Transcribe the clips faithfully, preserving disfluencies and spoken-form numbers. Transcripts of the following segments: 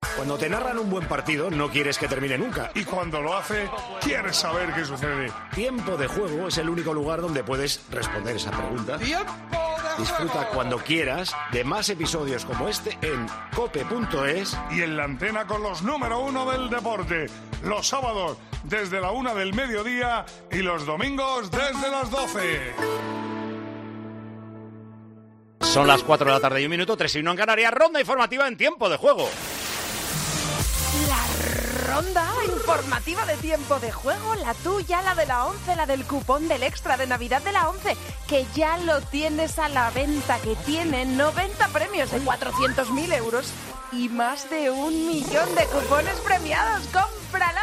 Cuando te narran un buen partido, no quieres que termine nunca. Y cuando lo hace, quieres saber qué sucede. Tiempo de Juego es el único lugar donde puedes responder esa pregunta. ¡Tiempo de Disfruta juego! cuando quieras de más episodios como este en cope punto es. Y en la antena con los número uno del deporte. Los sábados desde la una del mediodía y los domingos desde las doce. Son las cuatro de la tarde y un minuto, tres y uno en Canarias. Ronda informativa en Tiempo de Juego. La ronda informativa de Tiempo de Juego, la tuya, la de la once, la del cupón del extra de Navidad de la once, que ya lo tienes a la venta, que tiene noventa premios de cuatrocientos mil euros y más de un millón de cupones premiados. ¡Cómpralo!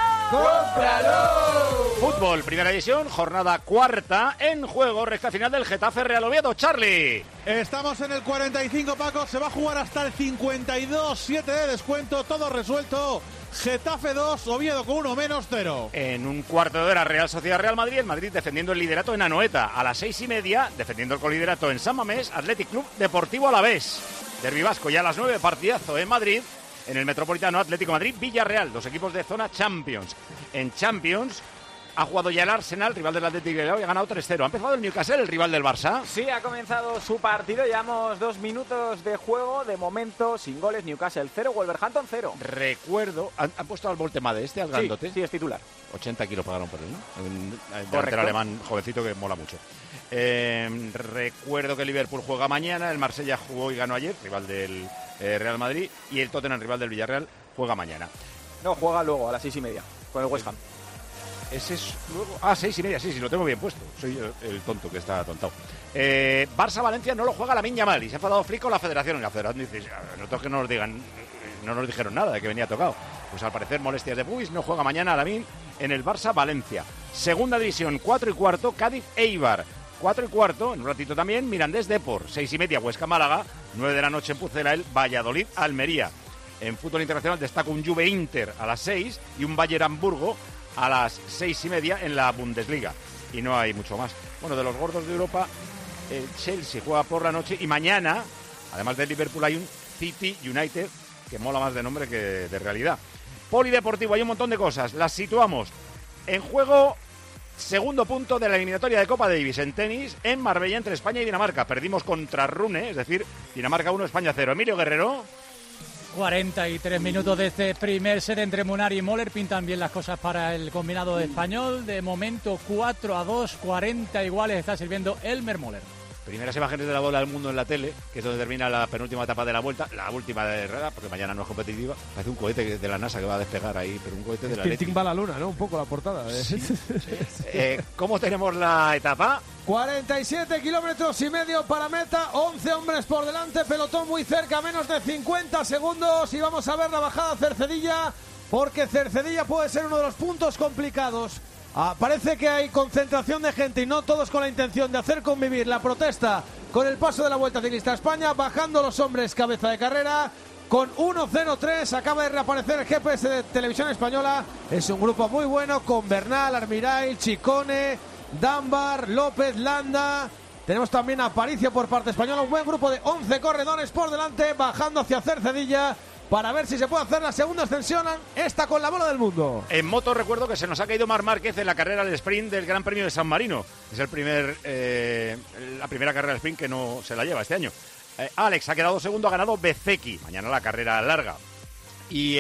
¡Cómpralo! Fútbol, primera edición, jornada cuarta, en juego, recta final del Getafe Real Oviedo. Charlie. Estamos en el cuarenta y cinco, Paco, se va a jugar hasta el cincuenta y dos, siete de descuento, todo resuelto. Getafe dos, Oviedo con uno menos cero. En un cuarto de hora, Real Sociedad Real Madrid, el Madrid defendiendo el liderato en Anoeta. A las seis y media, defendiendo el coliderato en San Mamés, Athletic Club Deportivo Alavés. Derbi vasco ya a las nueve, partidazo en Madrid. En el Metropolitano, Atlético Madrid, Villarreal, dos equipos de zona Champions. En Champions ha jugado ya el Arsenal, rival del Atlético de Bilbao, y ha ganado tres cero. ¿Ha empezado el Newcastle, el rival del Barça? Sí, ha comenzado su partido, llevamos dos minutos de juego, de momento sin goles, Newcastle cero, Wolverhampton cero. Recuerdo, ¿han, han puesto al Voltemade este, al grandote? Sí, sí, es titular. ochenta kilos pagaron por él, ¿no? Un delantero Correcto. alemán jovencito que mola mucho. Eh, recuerdo que el Liverpool juega mañana, el Marsella jugó y ganó ayer, rival del eh, Real Madrid, y el Tottenham, rival del Villarreal, juega mañana. No, juega luego a las seis y media con el West Ham. Ese es luego. Ah, seis y media, sí, sí, lo tengo bien puesto. Soy yo el tonto que está atontado. Eh, Barça-Valencia no lo juega Lamine Yamal y se ha enfadado Flick con la federación. Y la federación dice: nosotros que no nos digan, no nos dijeron nada de que venía tocado. Pues al parecer, molestias de pubis, no juega mañana Lamine en el Barça-Valencia. Segunda división, cuatro y cuarto, Cádiz-Eibar. Cuatro y cuarto, en un ratito también, Mirandés-Depor. Seis y media, Huesca-Málaga. Nueve de la noche en Pucela, el Valladolid-Almería. En fútbol internacional destaca un Juve-Inter a las seis y un Bayern-Hamburgo a las seis y media en la Bundesliga. Y no hay mucho más. Bueno, de los gordos de Europa, el Chelsea juega por la noche y mañana, además del Liverpool, hay un City United que mola más de nombre que de realidad. Polideportivo, hay un montón de cosas. Las situamos. En juego, segundo punto de la eliminatoria de Copa Davis en tenis en Marbella entre España y Dinamarca. Perdimos contra Rune, es decir, Dinamarca uno, España cero. Emilio Guerrero. cuarenta y tres minutos de este primer set entre Munari y Moller. Pintan bien las cosas para el combinado español. De momento cuatro a dos, cuarenta iguales está sirviendo Elmer Moller. Primeras imágenes de la bola del mundo en la tele, que es donde termina la penúltima etapa de la vuelta, la última de rueda, porque mañana no es competitiva. Parece un cohete de la NASA que va a despegar ahí, pero un cohete de la Tintín va a la luna, ¿no? Un poco la portada. ¿eh? Sí, sí. Eh, ¿Cómo tenemos la etapa? cuarenta y siete kilómetros y medio para meta, once hombres por delante, pelotón muy cerca, menos de cincuenta segundos y vamos a ver la bajada Cercedilla, porque Cercedilla puede ser uno de los puntos complicados. Ah, parece que hay concentración de gente y no todos con la intención de hacer convivir la protesta con el paso de la Vuelta Ciclista a España, bajando los hombres cabeza de carrera. Con uno cero tres acaba de reaparecer el G P S de Televisión Española. Es un grupo muy bueno con Bernal, Armirail, Chicone, Dunbar, López, Landa. Tenemos también a Aparicio por parte española. Un buen grupo de once corredores por delante, bajando hacia Cercedilla para ver si se puede hacer la segunda ascensión, esta con la bola del mundo. En moto recuerdo que se nos ha caído Marc Márquez en la carrera del sprint del Gran Premio de San Marino. Es el primer, eh, la primera carrera del sprint que no se la lleva este año. Eh, Alex ha quedado segundo, ha ganado Bezeki. Mañana la carrera larga. Y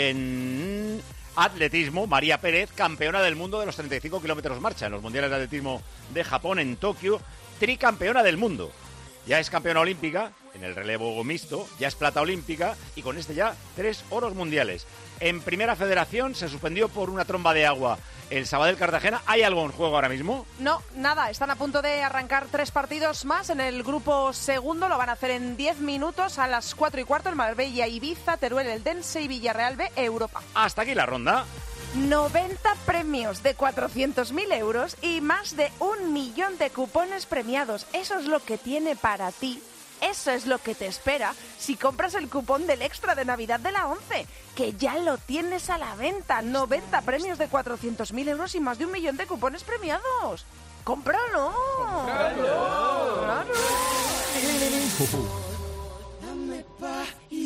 en atletismo, María Pérez, campeona del mundo de los treinta y cinco kilómetros marcha en los mundiales de atletismo de Japón en Tokio, tricampeona del mundo. Ya es campeona olímpica en el relevo mixto, ya es plata olímpica y con este ya tres oros mundiales. En Primera Federación se suspendió por una tromba de agua el Sabadell Cartagena. ¿Hay algo en juego ahora mismo? No, nada. Están a punto de arrancar tres partidos más en el grupo segundo. Lo van a hacer en diez minutos a las cuatro y cuarto. El Marbella, Ibiza, Teruel, Eldense y Villarreal B, Europa. Hasta aquí la ronda. noventa premios de cuatrocientos mil euros y más de un millón de cupones premiados. Eso es lo que tiene para ti. Eso es lo que te espera si compras el cupón del extra de Navidad de la once, que ya lo tienes a la venta. noventa premios de cuatrocientos mil euros y más de un millón de cupones premiados. ¡Cómpralo! ¡Cómpralo! ¡Claro!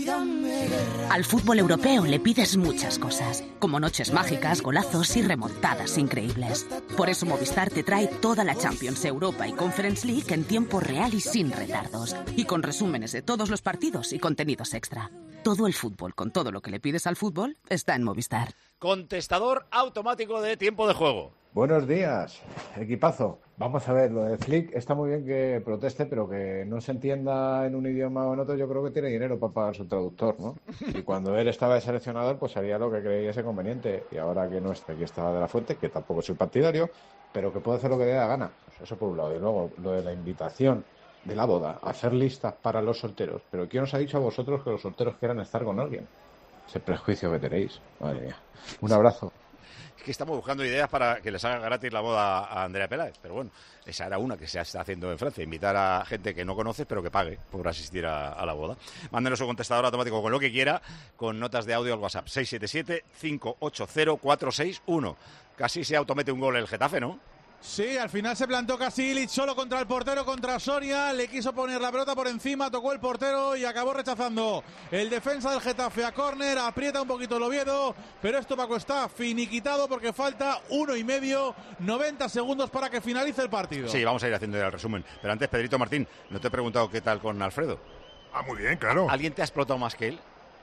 Al fútbol europeo le pides muchas cosas, como noches mágicas, golazos y remontadas increíbles. Por eso Movistar te trae toda la Champions, Europa y Conference League en tiempo real y sin retardos. Y con resúmenes de todos los partidos y contenidos extra. Todo el fútbol, con todo lo que le pides al fútbol, está en Movistar. Contestador automático de tiempo de juego. Buenos días, equipazo. Vamos a ver, lo de Flick está muy bien que proteste, pero que no se entienda en un idioma o en otro, yo creo que tiene dinero para pagar su traductor, ¿no? Y cuando él estaba de seleccionador, pues haría lo que creyese conveniente. Y ahora que no está, aquí está De la Fuente, que tampoco soy partidario, pero que puede hacer lo que le dé la gana. Pues eso por un lado. Y luego, lo de la invitación de la boda, hacer listas para los solteros. Pero ¿quién os ha dicho a vosotros que los solteros quieran estar con alguien? Ese prejuicio que tenéis. Madre mía. Un abrazo. Es que estamos buscando ideas para que les haga gratis la boda a Andrea Peláez, pero bueno, esa era una que se está haciendo en Francia, invitar a gente que no conoces pero que pague por asistir a, a la boda. Mándenos su contestador automático con lo que quiera, con notas de audio al WhatsApp seis siete siete, cinco ocho cero, cuatro seis uno. Casi se automete un gol el Getafe, ¿no? Sí, al final se plantó Kasilic solo contra el portero, contra Soria, le quiso poner la pelota por encima, tocó el portero y acabó rechazando el defensa del Getafe a córner, aprieta un poquito el Oviedo, pero esto, Paco, está finiquitado porque falta uno y medio, noventa segundos para que finalice el partido. Sí, vamos a ir haciendo el resumen, pero antes, Pedrito Martín, no te he preguntado qué tal con Alfredo. Ah, muy bien, claro. ¿Alguien te ha explotado más que él?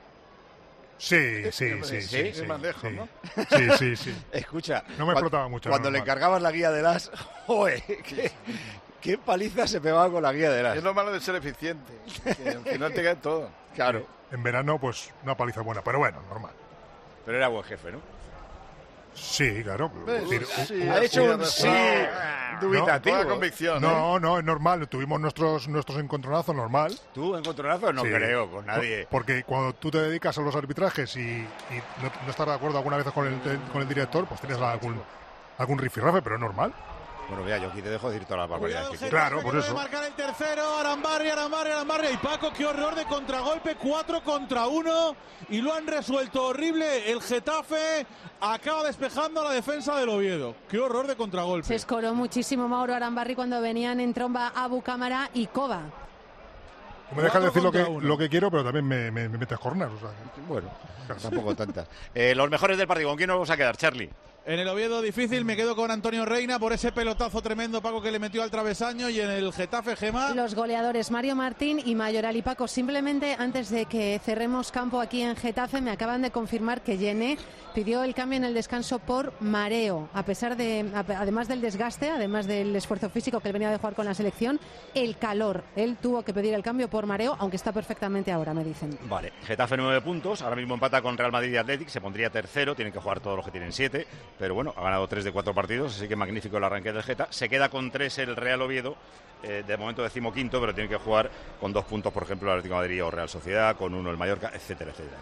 Sí, sí, sí, sí, sí, sí, más lejos, sí. ¿no? Sí, sí, sí. Escucha, no me explotaba mucho. Cuando le encargabas la guía de las, joder, qué, qué paliza se pegaba con la guía de las. Es lo malo de ser eficiente, que al final te cae todo. Claro. En verano, pues una paliza buena, pero bueno, normal. Pero era buen jefe, ¿no? Sí, claro. ¿Ves? Decir, Sí, ha hecho un sí dubitativo. Toda convicción. No, ¿eh? no, es normal. Tuvimos nuestros nuestros encontronazos, normal. ¿Tú encontronazos? No Sí. creo, con nadie. Porque cuando tú te dedicas a los arbitrajes y, y no, no estás de acuerdo alguna vez con el, con el director, pues tienes algún, algún rifirrafe, pero es normal. Bueno, mira, yo aquí te dejo decir todas las barbaridades que quieras. Claro, por puede eso. marcar el tercero, Arambarri, Arambarri, Arambarri. Y Paco, qué horror de contragolpe, cuatro contra uno. Y lo han resuelto horrible. El Getafe acaba despejando a la defensa del Oviedo. Qué horror de contragolpe. Se escoró muchísimo Mauro Arambarri cuando venían en tromba Abu Cámara y Koba. Me dejas decir lo que, uno. lo que quiero, pero también me, me, me metes cornas. O sea, bueno, tampoco tantas. Eh, los mejores del partido, ¿con quién nos vamos a quedar, Charlie? En el Oviedo difícil, me quedo con Antonio Reina por ese pelotazo tremendo, Paco, que le metió al travesaño. Y en el Getafe, Gema. Los goleadores Mario Martín y Mayoral. Y Paco, simplemente antes de que cerremos campo aquí en Getafe, me acaban de confirmar que Yene pidió el cambio en el descanso por mareo. A pesar de, además del desgaste, además del esfuerzo físico que él venía de jugar con la selección, el calor. Él tuvo que pedir el cambio por mareo, aunque está perfectamente ahora, me dicen. Vale, Getafe nueve puntos, ahora mismo empata con Real Madrid y Athletic, se pondría tercero, tienen que jugar todos los que tienen siete, pero bueno, ha ganado tres de cuatro partidos, así que magnífico el arranque del Geta. Se queda con tres el Real Oviedo, eh, de momento decimoquinto, pero tiene que jugar con dos puntos, por ejemplo, el Atlético de Madrid o Real Sociedad, con uno el Mallorca, etcétera, etcétera.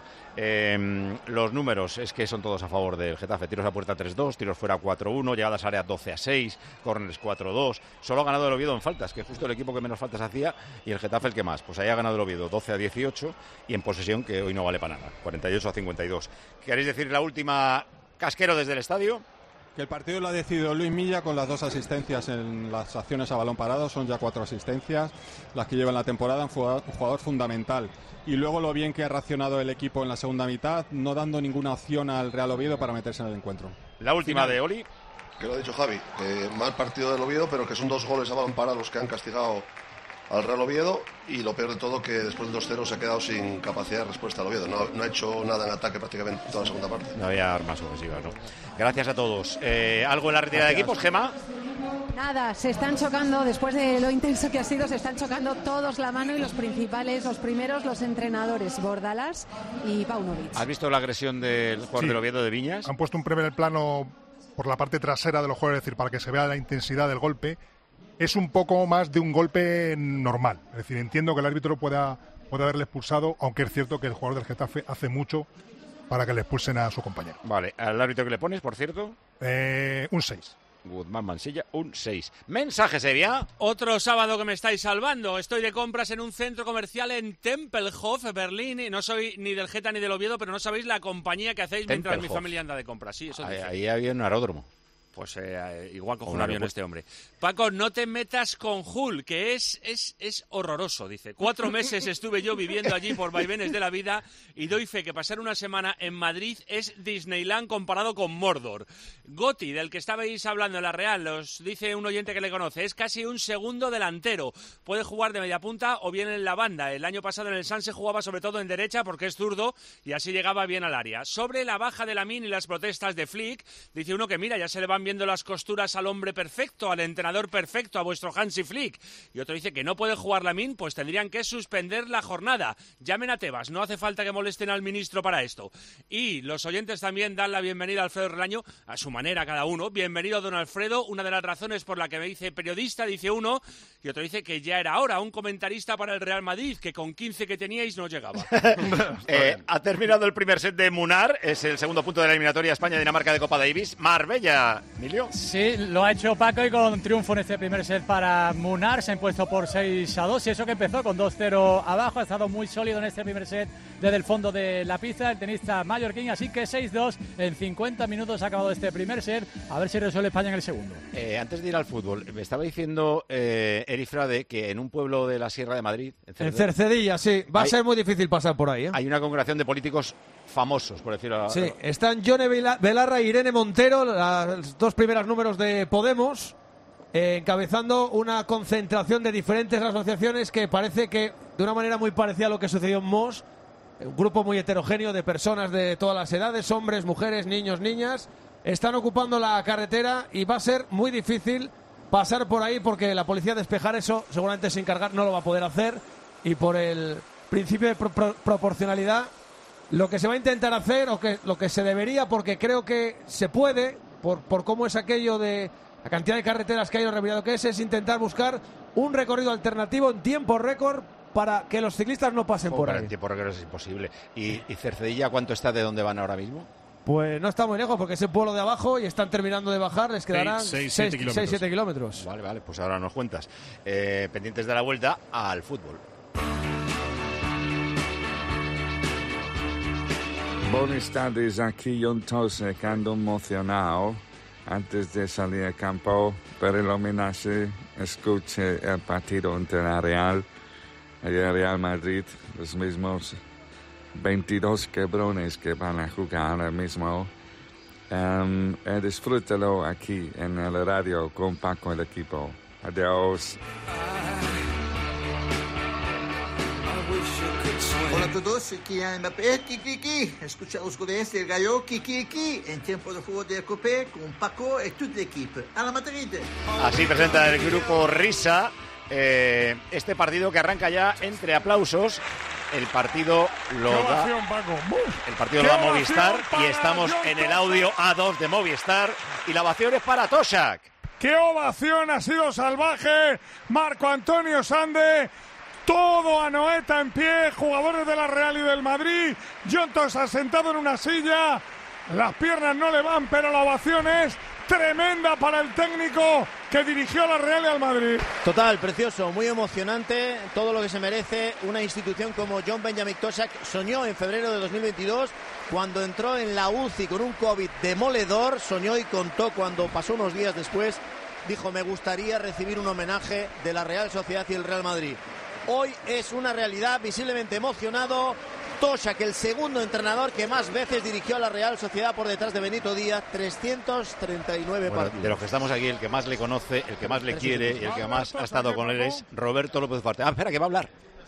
Eh, los números es que son todos a favor del Getafe, tiros a puerta tres dos, tiros fuera cuatro uno, llegadas a área doce a seis, córneres cuatro dos, solo ha ganado el Oviedo en faltas, que justo el equipo que menos faltas hacía, y el Getafe el que más, pues ahí ha ganado el Oviedo doce a dieciocho, y en posesión, que hoy no vale para nada, cuarenta y ocho a cincuenta y dos. ¿Queréis decir la última, Casquero, desde el estadio? Que el partido lo ha decidido Luis Milla con las dos asistencias en las acciones a balón parado, son ya cuatro asistencias las que lleva en la temporada, un jugador, un jugador fundamental. Y luego lo bien que ha reaccionado el equipo en la segunda mitad, no dando ninguna opción al Real Oviedo para meterse en el encuentro. La última de Oli. Que lo ha dicho Javi, eh, mal partido del Oviedo, pero que son dos goles a balón parado los que han castigado al Real Oviedo, y lo peor de todo que después del dos cero se ha quedado sin capacidad de respuesta al Oviedo, no, no ha hecho nada en ataque prácticamente toda la segunda parte. No había armas ofensivas, ¿no? Gracias a todos. Eh, ¿Algo en la retirada de equipos, Gema? Nada, se están chocando, después de lo intenso que ha sido, se están chocando todos la mano, y los principales, los primeros, los entrenadores, Bordalás y Paunovic. ¿Has visto la agresión del jugador Sí. del Oviedo de Viñas? Han puesto un primer plano por la parte trasera de los jugadores, es decir, para que se vea la intensidad del golpe. Es un poco más de un golpe normal. Es decir, entiendo que el árbitro pueda, pueda haberle expulsado, aunque es cierto que el jugador del Getafe hace mucho para que le expulsen a su compañero. Vale, ¿al árbitro que le pones, por cierto? Eh, un seis. Guzmán Mansilla, un seis. Mensaje, Sevilla. Otro sábado que me estáis salvando. Estoy de compras en un centro comercial en Tempelhof, Berlín. Y no soy ni del Geta ni del Oviedo, pero no sabéis la compañía que hacéis mientras mi Tempelhof. familia anda de compras. Sí, eso Ahí, dice. ahí había un aeródromo. Pues eh, igual coge O un un avión aeropuerto. este hombre. Paco, no te metas con Hull, que es, es, es horroroso, dice. Cuatro meses estuve yo viviendo allí por vaivenes de la vida y doy fe que pasar una semana en Madrid es Disneyland comparado con Mordor. Gotti, del que estabais hablando en la Real, os dice un oyente que le conoce, es casi un segundo delantero. Puede jugar de media punta o bien en la banda. El año pasado en el Sanse jugaba sobre todo en derecha porque es zurdo y así llegaba bien al área. Sobre la baja de Lamine y las protestas de Flick, dice uno que mira, ya se le van viendo las costuras al hombre perfecto, al entrenador perfecto, a vuestro Hansi Flick. Y otro dice que no puede jugar Lamine, pues tendrían que suspender la jornada. Llamen a Tebas, no hace falta que molesten al ministro para esto. Y los oyentes también dan la bienvenida a Alfredo Relaño, a su manera cada uno. Bienvenido, don Alfredo. Una de las razones por la que me dice periodista, dice uno, y otro dice que ya era hora, un comentarista para el Real Madrid, que con quince que teníais no llegaba. Eh, ha terminado el primer set de Munar, es el segundo punto de la eliminatoria España-Dinamarca de Copa Davis. Marbella, Emilio. Sí, lo ha hecho Paco y con triunfo en este primer set para Munar. Se ha impuesto por seis a dos y eso que empezó con dos cero abajo. Ha estado muy sólido en este primer set desde el fondo de la pista el tenista mallorquín. Así que seis dos en cincuenta minutos ha acabado este primer set. A ver si resuelve España en el segundo. Eh, antes de ir al fútbol, me estaba diciendo eh, Eri Frade que en un pueblo de la Sierra de Madrid, en En Cercedilla, sí. Va Hay- a ser muy difícil pasar por ahí, ¿eh? hay una congregación de políticos famosos, por decirlo así. Sí, están Yone Vela- Belarra e Irene Montero, las dos primeras números de Podemos, eh, encabezando una concentración de diferentes asociaciones que parece que, de una manera muy parecida a lo que sucedió en Mos, un grupo muy heterogéneo de personas de todas las edades, hombres, mujeres, niños, niñas, están ocupando la carretera y va a ser muy difícil pasar por ahí porque la policía despejar eso seguramente sin cargar no lo va a poder hacer y por el principio de pro- pro- proporcionalidad lo que se va a intentar hacer o que lo que se debería, porque creo que se puede, por, por cómo es aquello de la cantidad de carreteras que hay, lo revirado que es, es intentar buscar un recorrido alternativo en tiempo récord para que los ciclistas no pasen Oh, por pero ahí. en tiempo récord es imposible. ¿Y, y Cercedilla cuánto está de dónde van ahora mismo? Pues no está muy lejos porque es el pueblo de abajo y están terminando de bajar, les quedarán Seis, seis seis, siete siete kilómetros. Vale, vale, pues ahora nos cuentas. Eh, pendientes de la vuelta al fútbol. Buenas tardes, aquí John Tosek, ando emocionado. Antes de salir al campo para el homenaje, escuché el partido entre la Real y el Real Madrid, los mismos veintidós cabrones que van a jugar ahora mismo. Um, eh, disfrútalo aquí en el radio con Paco el equipo. Adiós. Hola a todos, Kylian Mbappé, Kiki, escucha los goles del Gallo, Kiki, en tiempo de fútbol de Cope con Paco y todo el equipo. A la Madrid. Así presenta el grupo Risa eh, este partido que arranca ya entre aplausos. El partido lo ¡Qué da, ovación, Paco! el partido ¡Qué lo da ovación Movistar y para estamos John en el Tosak! audio A dos de Movistar y la ovación es para Tosak. ¡Qué ovación! Ha sido salvaje. Marco Antonio Sande. Todo Anoeta en pie. Jugadores de la Real y del Madrid. John Tosak sentado en una silla. Las piernas no le van, pero la ovación es tremenda para el técnico que dirigió a la Real y al Madrid. Total, precioso, muy emocionante, todo lo que se merece una institución como John Benjamin Tosak. Soñó en febrero de dos mil veintidós cuando entró en la U C I con un COVID demoledor, soñó y contó cuando pasó unos días después, dijo: me gustaría recibir un homenaje de la Real Sociedad y el Real Madrid. Hoy es una realidad, visiblemente emocionado. Tosak, el segundo entrenador que más veces dirigió a la Real Sociedad por detrás de Benito Díaz, trescientos treinta y nueve Bueno, partidos. de los que estamos aquí, el que más le conoce, el que más le quiere y el que más ha estado con él es Roberto López Ufarte. Ah, espera, que va a hablar.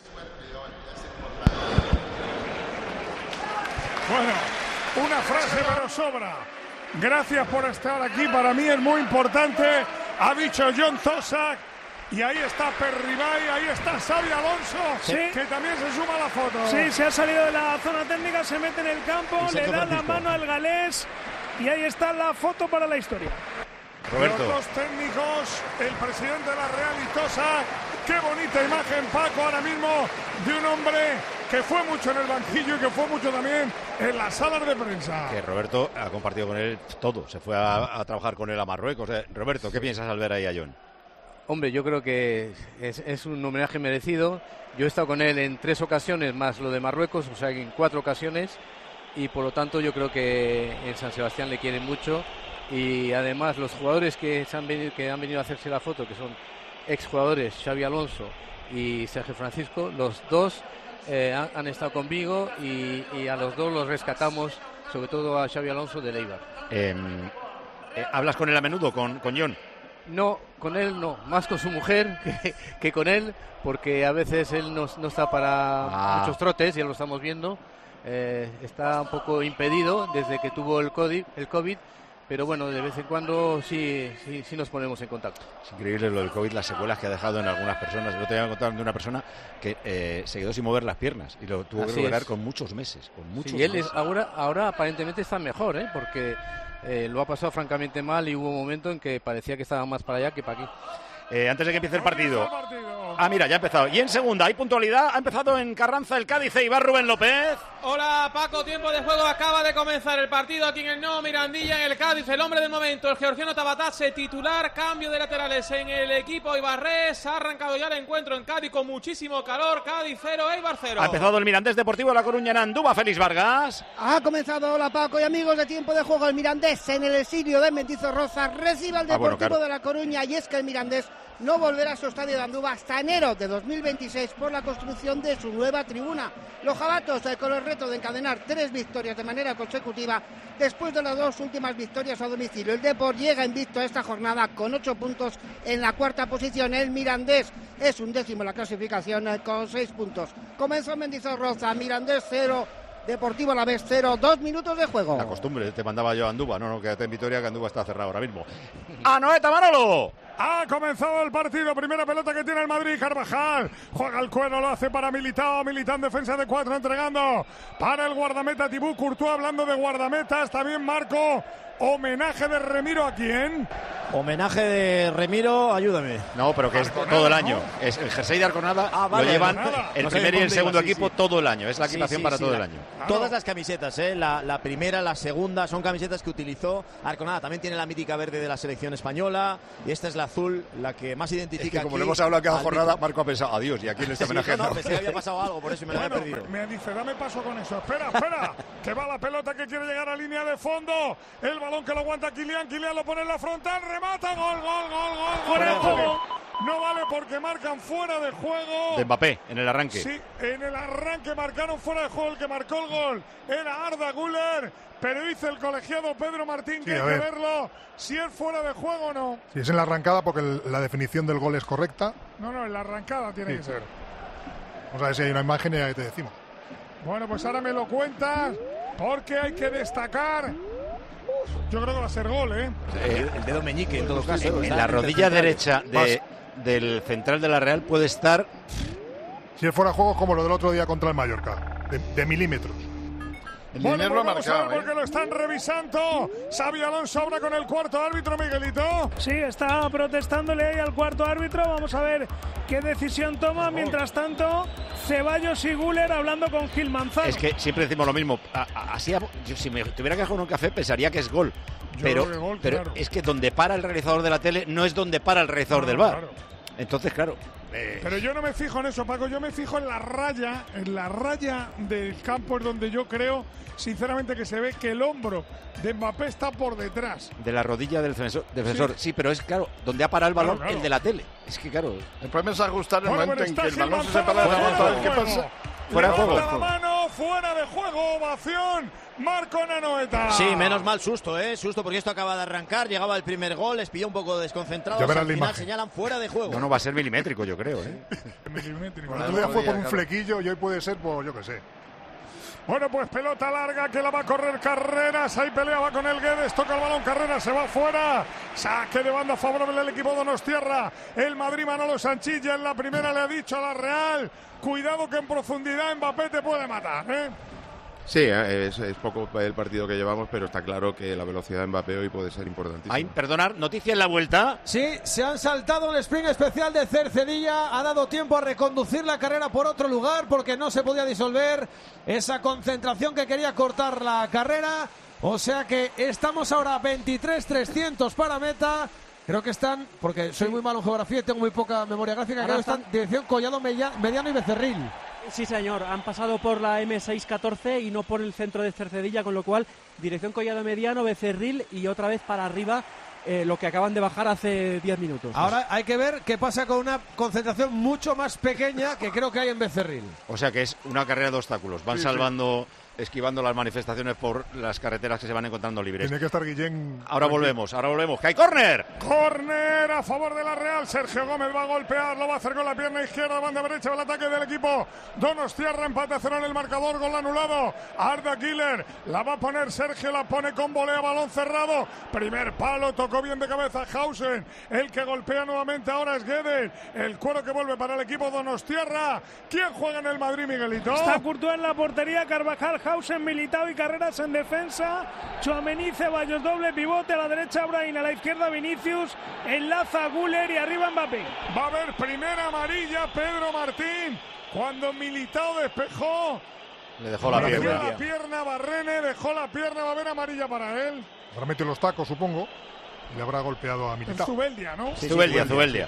Bueno, una frase pero sobra. Gracias por estar aquí, para mí es muy importante. Ha dicho John Tosak. Y ahí está Perribay, ahí está Xavi Alonso, Sí. que también se suma a la foto. Sí, se ha salido de la zona técnica, se mete en el campo, Y le Sergio da la Francisco. mano al galés y ahí está la foto para la historia. Roberto. Los dos técnicos, el presidente de la Real y Tosak. Qué bonita imagen, Paco, ahora mismo, de un hombre que fue mucho en el banquillo y que fue mucho también en las salas de prensa. Que Roberto ha compartido con él todo, se fue a, a trabajar con él a Marruecos. Eh, Roberto, ¿qué piensas al ver ahí a John? Hombre, yo creo que es, es un homenaje merecido. Yo he estado con él en tres ocasiones, más lo de Marruecos, o sea, en cuatro ocasiones. Y por lo tanto yo creo que en San Sebastián le quieren mucho. y además los jugadores que, se han, venido, que han venido a hacerse la foto, que son exjugadores, Xavi Alonso y Sergio Francisco, los dos eh, han, han estado conmigo y, y a los dos los rescatamos, sobre todo a Xavi Alonso de Eibar. Eh, eh, ¿Hablas con él a menudo, con, con John? No, con él no, más con su mujer que, que con él, porque a veces él no, no está para ah. muchos trotes, ya lo estamos viendo, eh, está un poco impedido desde que tuvo el COVID, el COVID, pero bueno, de vez en cuando sí, sí, sí nos ponemos en contacto. Es increíble lo del COVID, las secuelas que ha dejado en algunas personas. El otro día me contaron de una persona que eh, se quedó sin mover las piernas y lo tuvo Así que recuperar es. con muchos meses. Con muchos Sí, y él meses. es, ahora, ahora aparentemente está mejor, ¿eh? Porque eh, lo ha pasado francamente mal y hubo un momento en que parecía que estaba más para allá que para aquí. Eh, antes de que empiece el partido. Ah, mira, ya ha empezado. Y en segunda, hay puntualidad. Ha empezado en Carranza el Cádiz y va Rubén López. Hola Paco, tiempo de juego, acaba de comenzar el partido aquí en el No Mirandilla, en el Cádiz, el hombre del momento, el georgiano Tabatase, titular, cambio de laterales en el equipo Ibarres, ha arrancado ya el encuentro en Cádiz con muchísimo calor, Cádiz cero, Eibar cero. Ha empezado el Mirandés Deportivo de La Coruña en Andúba, Félix Vargas. Ha comenzado, hola Paco y amigos de tiempo de juego, el Mirandés en el exilio de Mendizorroza recibe al Deportivo ah, bueno, claro. de La Coruña, y es que el Mirandés no volverá a su estadio de Andúba hasta enero de dos mil veintiséis por la construcción de su nueva tribuna. Los jabatos eh, con el reto de encadenar tres victorias de manera consecutiva después de las dos últimas victorias a domicilio. El Depor llega invicto a esta jornada con ocho puntos en la cuarta posición. El Mirandés es un décimo en la clasificación eh, con seis puntos. Comenzó Mendizorroza, Mirandés cero, Deportivo Alavés cero, dos minutos de juego. La costumbre, te mandaba yo a Andúba. No, no, quédate en Vitoria, que Andúba está cerrado ahora mismo. ¡Anoeta Manolo! Ha comenzado el partido, primera pelota que tiene el Madrid, Carvajal, juega el cuero, lo hace para Militao, Militao en defensa de cuatro, entregando para el guardameta Tibú Courtois, hablando de guardametas, también Marco, homenaje de Remiro, ¿a quién? Homenaje de Remiro, ayúdame. No, pero que es todo el año. Es el jersey de Arconada, Ah, vale, lo llevan Arconada. el No sé primer y qué el segundo sí, equipo sí. todo el año. Es la Sí, equipación sí, para sí, todo la- el año. Todas las camisetas, ¿eh? la, la primera, la segunda, son camisetas que utilizó Arconada. También tiene la mítica verde de la selección española y esta es la azul, la que más identifica Es que como aquí le hemos hablado cada al jornada, mito. Marco ha pensado, adiós, y aquí le está Sí, homenajeando. no, no, pensé que había pasado algo, por eso me lo había Bueno, perdido. me, me dice, dame paso con eso. Espera, espera, que va la pelota que quiere llegar a línea de fondo. El balón que lo aguanta Kylian, Kylian lo pone en la frontal, remata, gol, gol, gol, gol. Fuera de gol. juego. No vale porque marcan fuera de juego. De Mbappé, en el arranque. Sí, en el arranque marcaron fuera de juego. El que marcó el gol era Arda Güler, pero dice el colegiado Pedro Martín Sí, que hay a que ver. verlo si es fuera de juego o no. Si es en la arrancada, porque el- la definición del gol es correcta. No, no, en la arrancada tiene Sí. que ser. Vamos a ver si hay una imagen y ahí te decimos. Bueno, pues ahora me lo cuentas, porque hay que destacar. Yo creo que va a ser gol, ¿eh? Eh, El dedo meñique, en todo caso. en está la en el rodilla central. derecha de, del central de la Real puede estar. Si es fuera de juego, es como lo del otro día contra el Mallorca, de, de milímetros. Bueno, pues vamos a ver por qué lo están revisando. Xavi Alonso habla con el cuarto árbitro, Miguelito. Sí, está protestándole ahí al cuarto árbitro. Vamos a ver qué decisión toma. Mientras tanto, Ceballos y Güler hablando con Gil Manzano. Es que siempre decimos lo mismo. A- a- así, a- yo, si me tuviera que dejar un café, pensaría que es gol. Yo Pero, creo que gol, pero claro. es que donde para el realizador de la tele no es donde para el realizador No, del bar. claro. Entonces, claro. eh, Pero yo no me fijo en eso, Paco. Yo me fijo en la raya, en la raya del campo, es donde yo creo, sinceramente, que se ve que el hombro de Mbappé está por detrás. de la rodilla del defensor. defensor. Sí. pero es claro, donde ha parado el balón, Claro, claro. el de la tele. Es que claro. El problema es ajustar el Bueno, momento pero en que el está balón Gil se separa de la Manzano pelota. fuera ¿Qué de pasa? juego. Fuera de Levanta juego. la mano, fuera de juego, ovación. Marco Nanoeta. Sí, menos mal susto, ¿eh? Susto porque esto acaba de arrancar, llegaba el primer gol, les pilló un poco desconcentrados. Ya verás Al la final imagen. señalan fuera de juego. No, no va a ser milimétrico, yo creo. ¿eh? Milimétrico. El otro día fue por un flequillo y hoy puede ser por, yo qué sé. Bueno, pues pelota larga que la va a correr Carreras. Ahí pelea, va con el Guedes. Toca el balón, Carreras se va fuera. Saque de banda favorable al equipo Donostiarra. El Madrid, Manolo Sanchilla en la primera le ha dicho a la Real: cuidado que en profundidad Mbappé te puede matar, ¿eh? Sí, eh, es, es poco el partido que llevamos, pero está claro que la velocidad de Mbappé hoy puede ser importantísima. Ay, perdonar, noticia en la vuelta. Sí, se han saltado el sprint especial de Cercedilla. Ha dado tiempo a reconducir la carrera por otro lugar porque no se podía disolver esa concentración que quería cortar la carrera. O sea que estamos ahora a veintitrés trescientos para meta. Creo que están, porque soy muy malo en geografía y tengo muy poca memoria gráfica, Ahora creo que están dirección Collado Media- Mediano y Becerril. Sí, señor, han pasado por la eme seiscientos catorce y no por el centro de Cercedilla, con lo cual dirección Collado Mediano, Becerril y otra vez para arriba, eh, lo que acaban de bajar hace diez minutos. Ahora hay que ver qué pasa con una concentración mucho más pequeña que creo que hay en Becerril. O sea que es una carrera de obstáculos, van Sí, salvando... Sí. esquivando las manifestaciones por las carreteras que se van encontrando libres. Tiene que estar Guillén. Ahora volvemos, ahora volvemos. ¡Que hay córner! Córner a favor de la Real. Sergio Gómez va a golpear, lo va a hacer con la pierna izquierda, banda derecha, el ataque del equipo Donostiarra, empate a cero en el marcador, gol anulado. Arda Güler, la va a poner Sergio, la pone con volea, balón cerrado. Primer palo, tocó bien de cabeza Hausen. El que golpea nuevamente ahora es Guedes. El cuero que vuelve para el equipo Donostiarra. ¿Quién juega en el Madrid, Miguelito? Está Courtois en la portería, Carvajal, Hausen, Militao y Carreras en defensa. Tchouaméni, Ceballos, doble pivote, a la derecha Brahim, a la izquierda Vinicius, enlaza Güler y arriba Mbappé. Va a haber primera amarilla Pedro Martín cuando Militao despejó. Le dejó la le pierna. Dejó la pierna Barrene, dejó la pierna, va a haber amarilla para él. Habrá metido los tacos, supongo, y le habrá golpeado a Militao. Zubeldia, ¿no? Sí, Zubeldia, Zubeldia.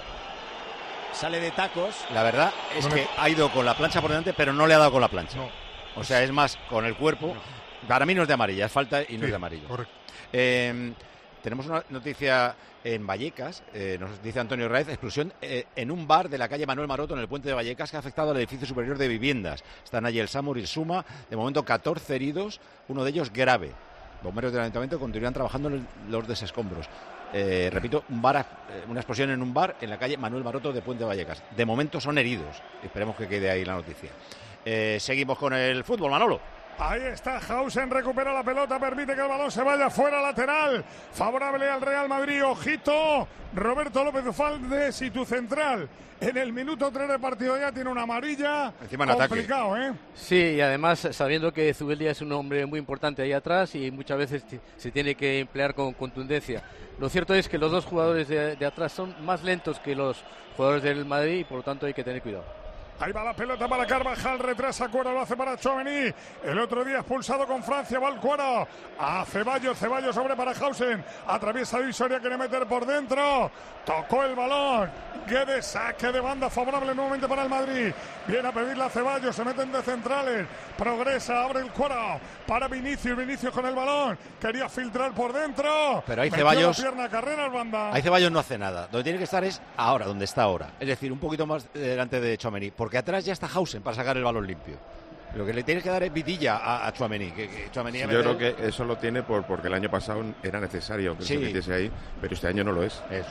Sale de tacos. La verdad es no que me... ha ido con la plancha por delante, pero no le ha dado con la plancha. No. O sea, es más con el cuerpo. No. Para mí no es de amarilla, es falta y no sí, es de amarillo. Correcto. Eh, tenemos una noticia en Vallecas, eh, nos dice Antonio Raez, explosión eh, en un bar de la calle Manuel Maroto en el puente de Vallecas que ha afectado al edificio superior de viviendas. Están allí el Samur y el Suma, de momento catorce heridos, uno de ellos grave. Bomberos del ayuntamiento continúan trabajando en los desescombros. Eh, repito, un bar, una explosión en un bar en la calle Manuel Maroto de Puente de Vallecas. De momento son heridos. Esperemos que quede ahí la noticia. Eh, seguimos con el fútbol, Manolo. Ahí está, Hausen recupera la pelota, permite que el balón se vaya fuera lateral. Favorable al Real Madrid, ojito. Roberto López Ufaldes y tu central. En el minuto tres de partido ya tiene una amarilla. Encima en complicado, ataque. ¿eh? Sí, y además sabiendo que Zubeldia es un hombre muy importante ahí atrás y muchas veces se tiene que emplear con contundencia. Lo cierto es que los dos jugadores de, de atrás son más lentos que los jugadores del Madrid y por lo tanto hay que tener cuidado. Ahí va la pelota para Carvajal, retrasa Cuero, lo hace para Tchouaméni. El otro día expulsado con Francia, va el Cuero. A Ceballos, Ceballos sobre para Hausen. Atraviesa Divisoria, quiere meter por dentro. Tocó el balón. Guedes, saque de banda favorable nuevamente para el Madrid. Viene a pedirle a Ceballos, se meten de centrales. Progresa, abre el Cuero para Vinicius. Vinicius con el balón. Quería filtrar por dentro. Pero ahí Metió Ceballos. la pierna, Carreras, banda. Ahí Ceballos no hace nada. Donde tiene que estar es ahora, donde está ahora. Es decir, un poquito más delante de Tchouaméni. Porque atrás ya está Hausen para sacar el balón limpio. Lo que le tienes que dar es vidilla a, a Tchouaméni. Que, que Tchouaméni Sí, yo creo que eso lo tiene por, porque el año pasado era necesario que sí. se metiese ahí, pero este año no lo es. Eso.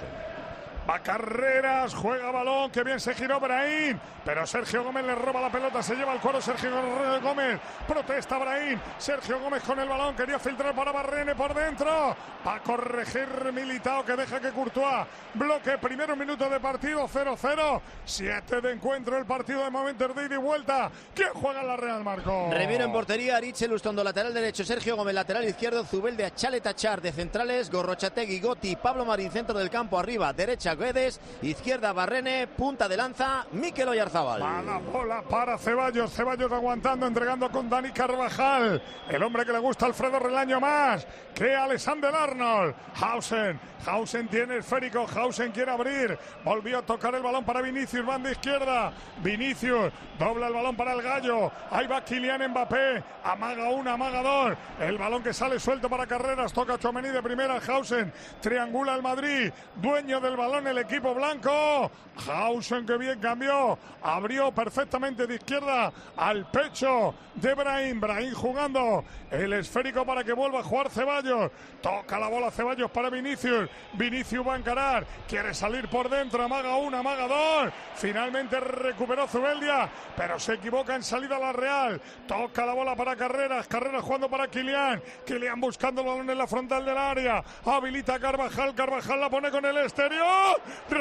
Va Carreras, juega balón, que bien se giró Brahim, pero Sergio Gómez le roba la pelota, se lleva el cuero Sergio Gómez, protesta Brahim, Sergio Gómez con el balón, quería filtrar para Barrene por dentro, va a corregir Militao que deja que Courtois bloque, primero minuto de partido, cero cero, siete de encuentro, el partido de momento de ida y vuelta. ¿Quién juega en la Real, Marco? Revino en portería, Ariche Lustondo lateral derecho, Sergio Gómez lateral izquierdo, Zubeldia, Chale Tachar de centrales, Gorrochategui, Gotti, Pablo Marín centro del campo, arriba derecha Guedes, izquierda Barrene, punta de lanza Mikel Oyarzabal. Va la bola para Ceballos, Ceballos aguantando, entregando con Dani Carvajal, el hombre que le gusta a Alfredo Relaño más que Alexander Arnold. Hausen, Hausen tiene esférico, Hausen quiere abrir, volvió a tocar el balón para Vinicius, banda izquierda, Vinicius, dobla el balón para el Gallo, ahí va Kylian Mbappé, amaga una, amaga dos, el balón que sale suelto para Carreras, toca Tchouaméni de primera, Hausen, triangula el Madrid, dueño del balón el equipo blanco, Hausen que bien cambió, abrió perfectamente de izquierda al pecho de Brahim, Brahim jugando el esférico para que vuelva a jugar Ceballos, toca la bola Ceballos para Vinicius, Vinicius va a encarar, quiere salir por dentro, amaga una, amaga dos, finalmente recuperó Zubeldia, pero se equivoca en salida la Real, toca la bola para Carreras, Carreras jugando para Kylian, Kylian buscando el balón en la frontal del área, habilita a Carvajal, Carvajal la pone con el exterior,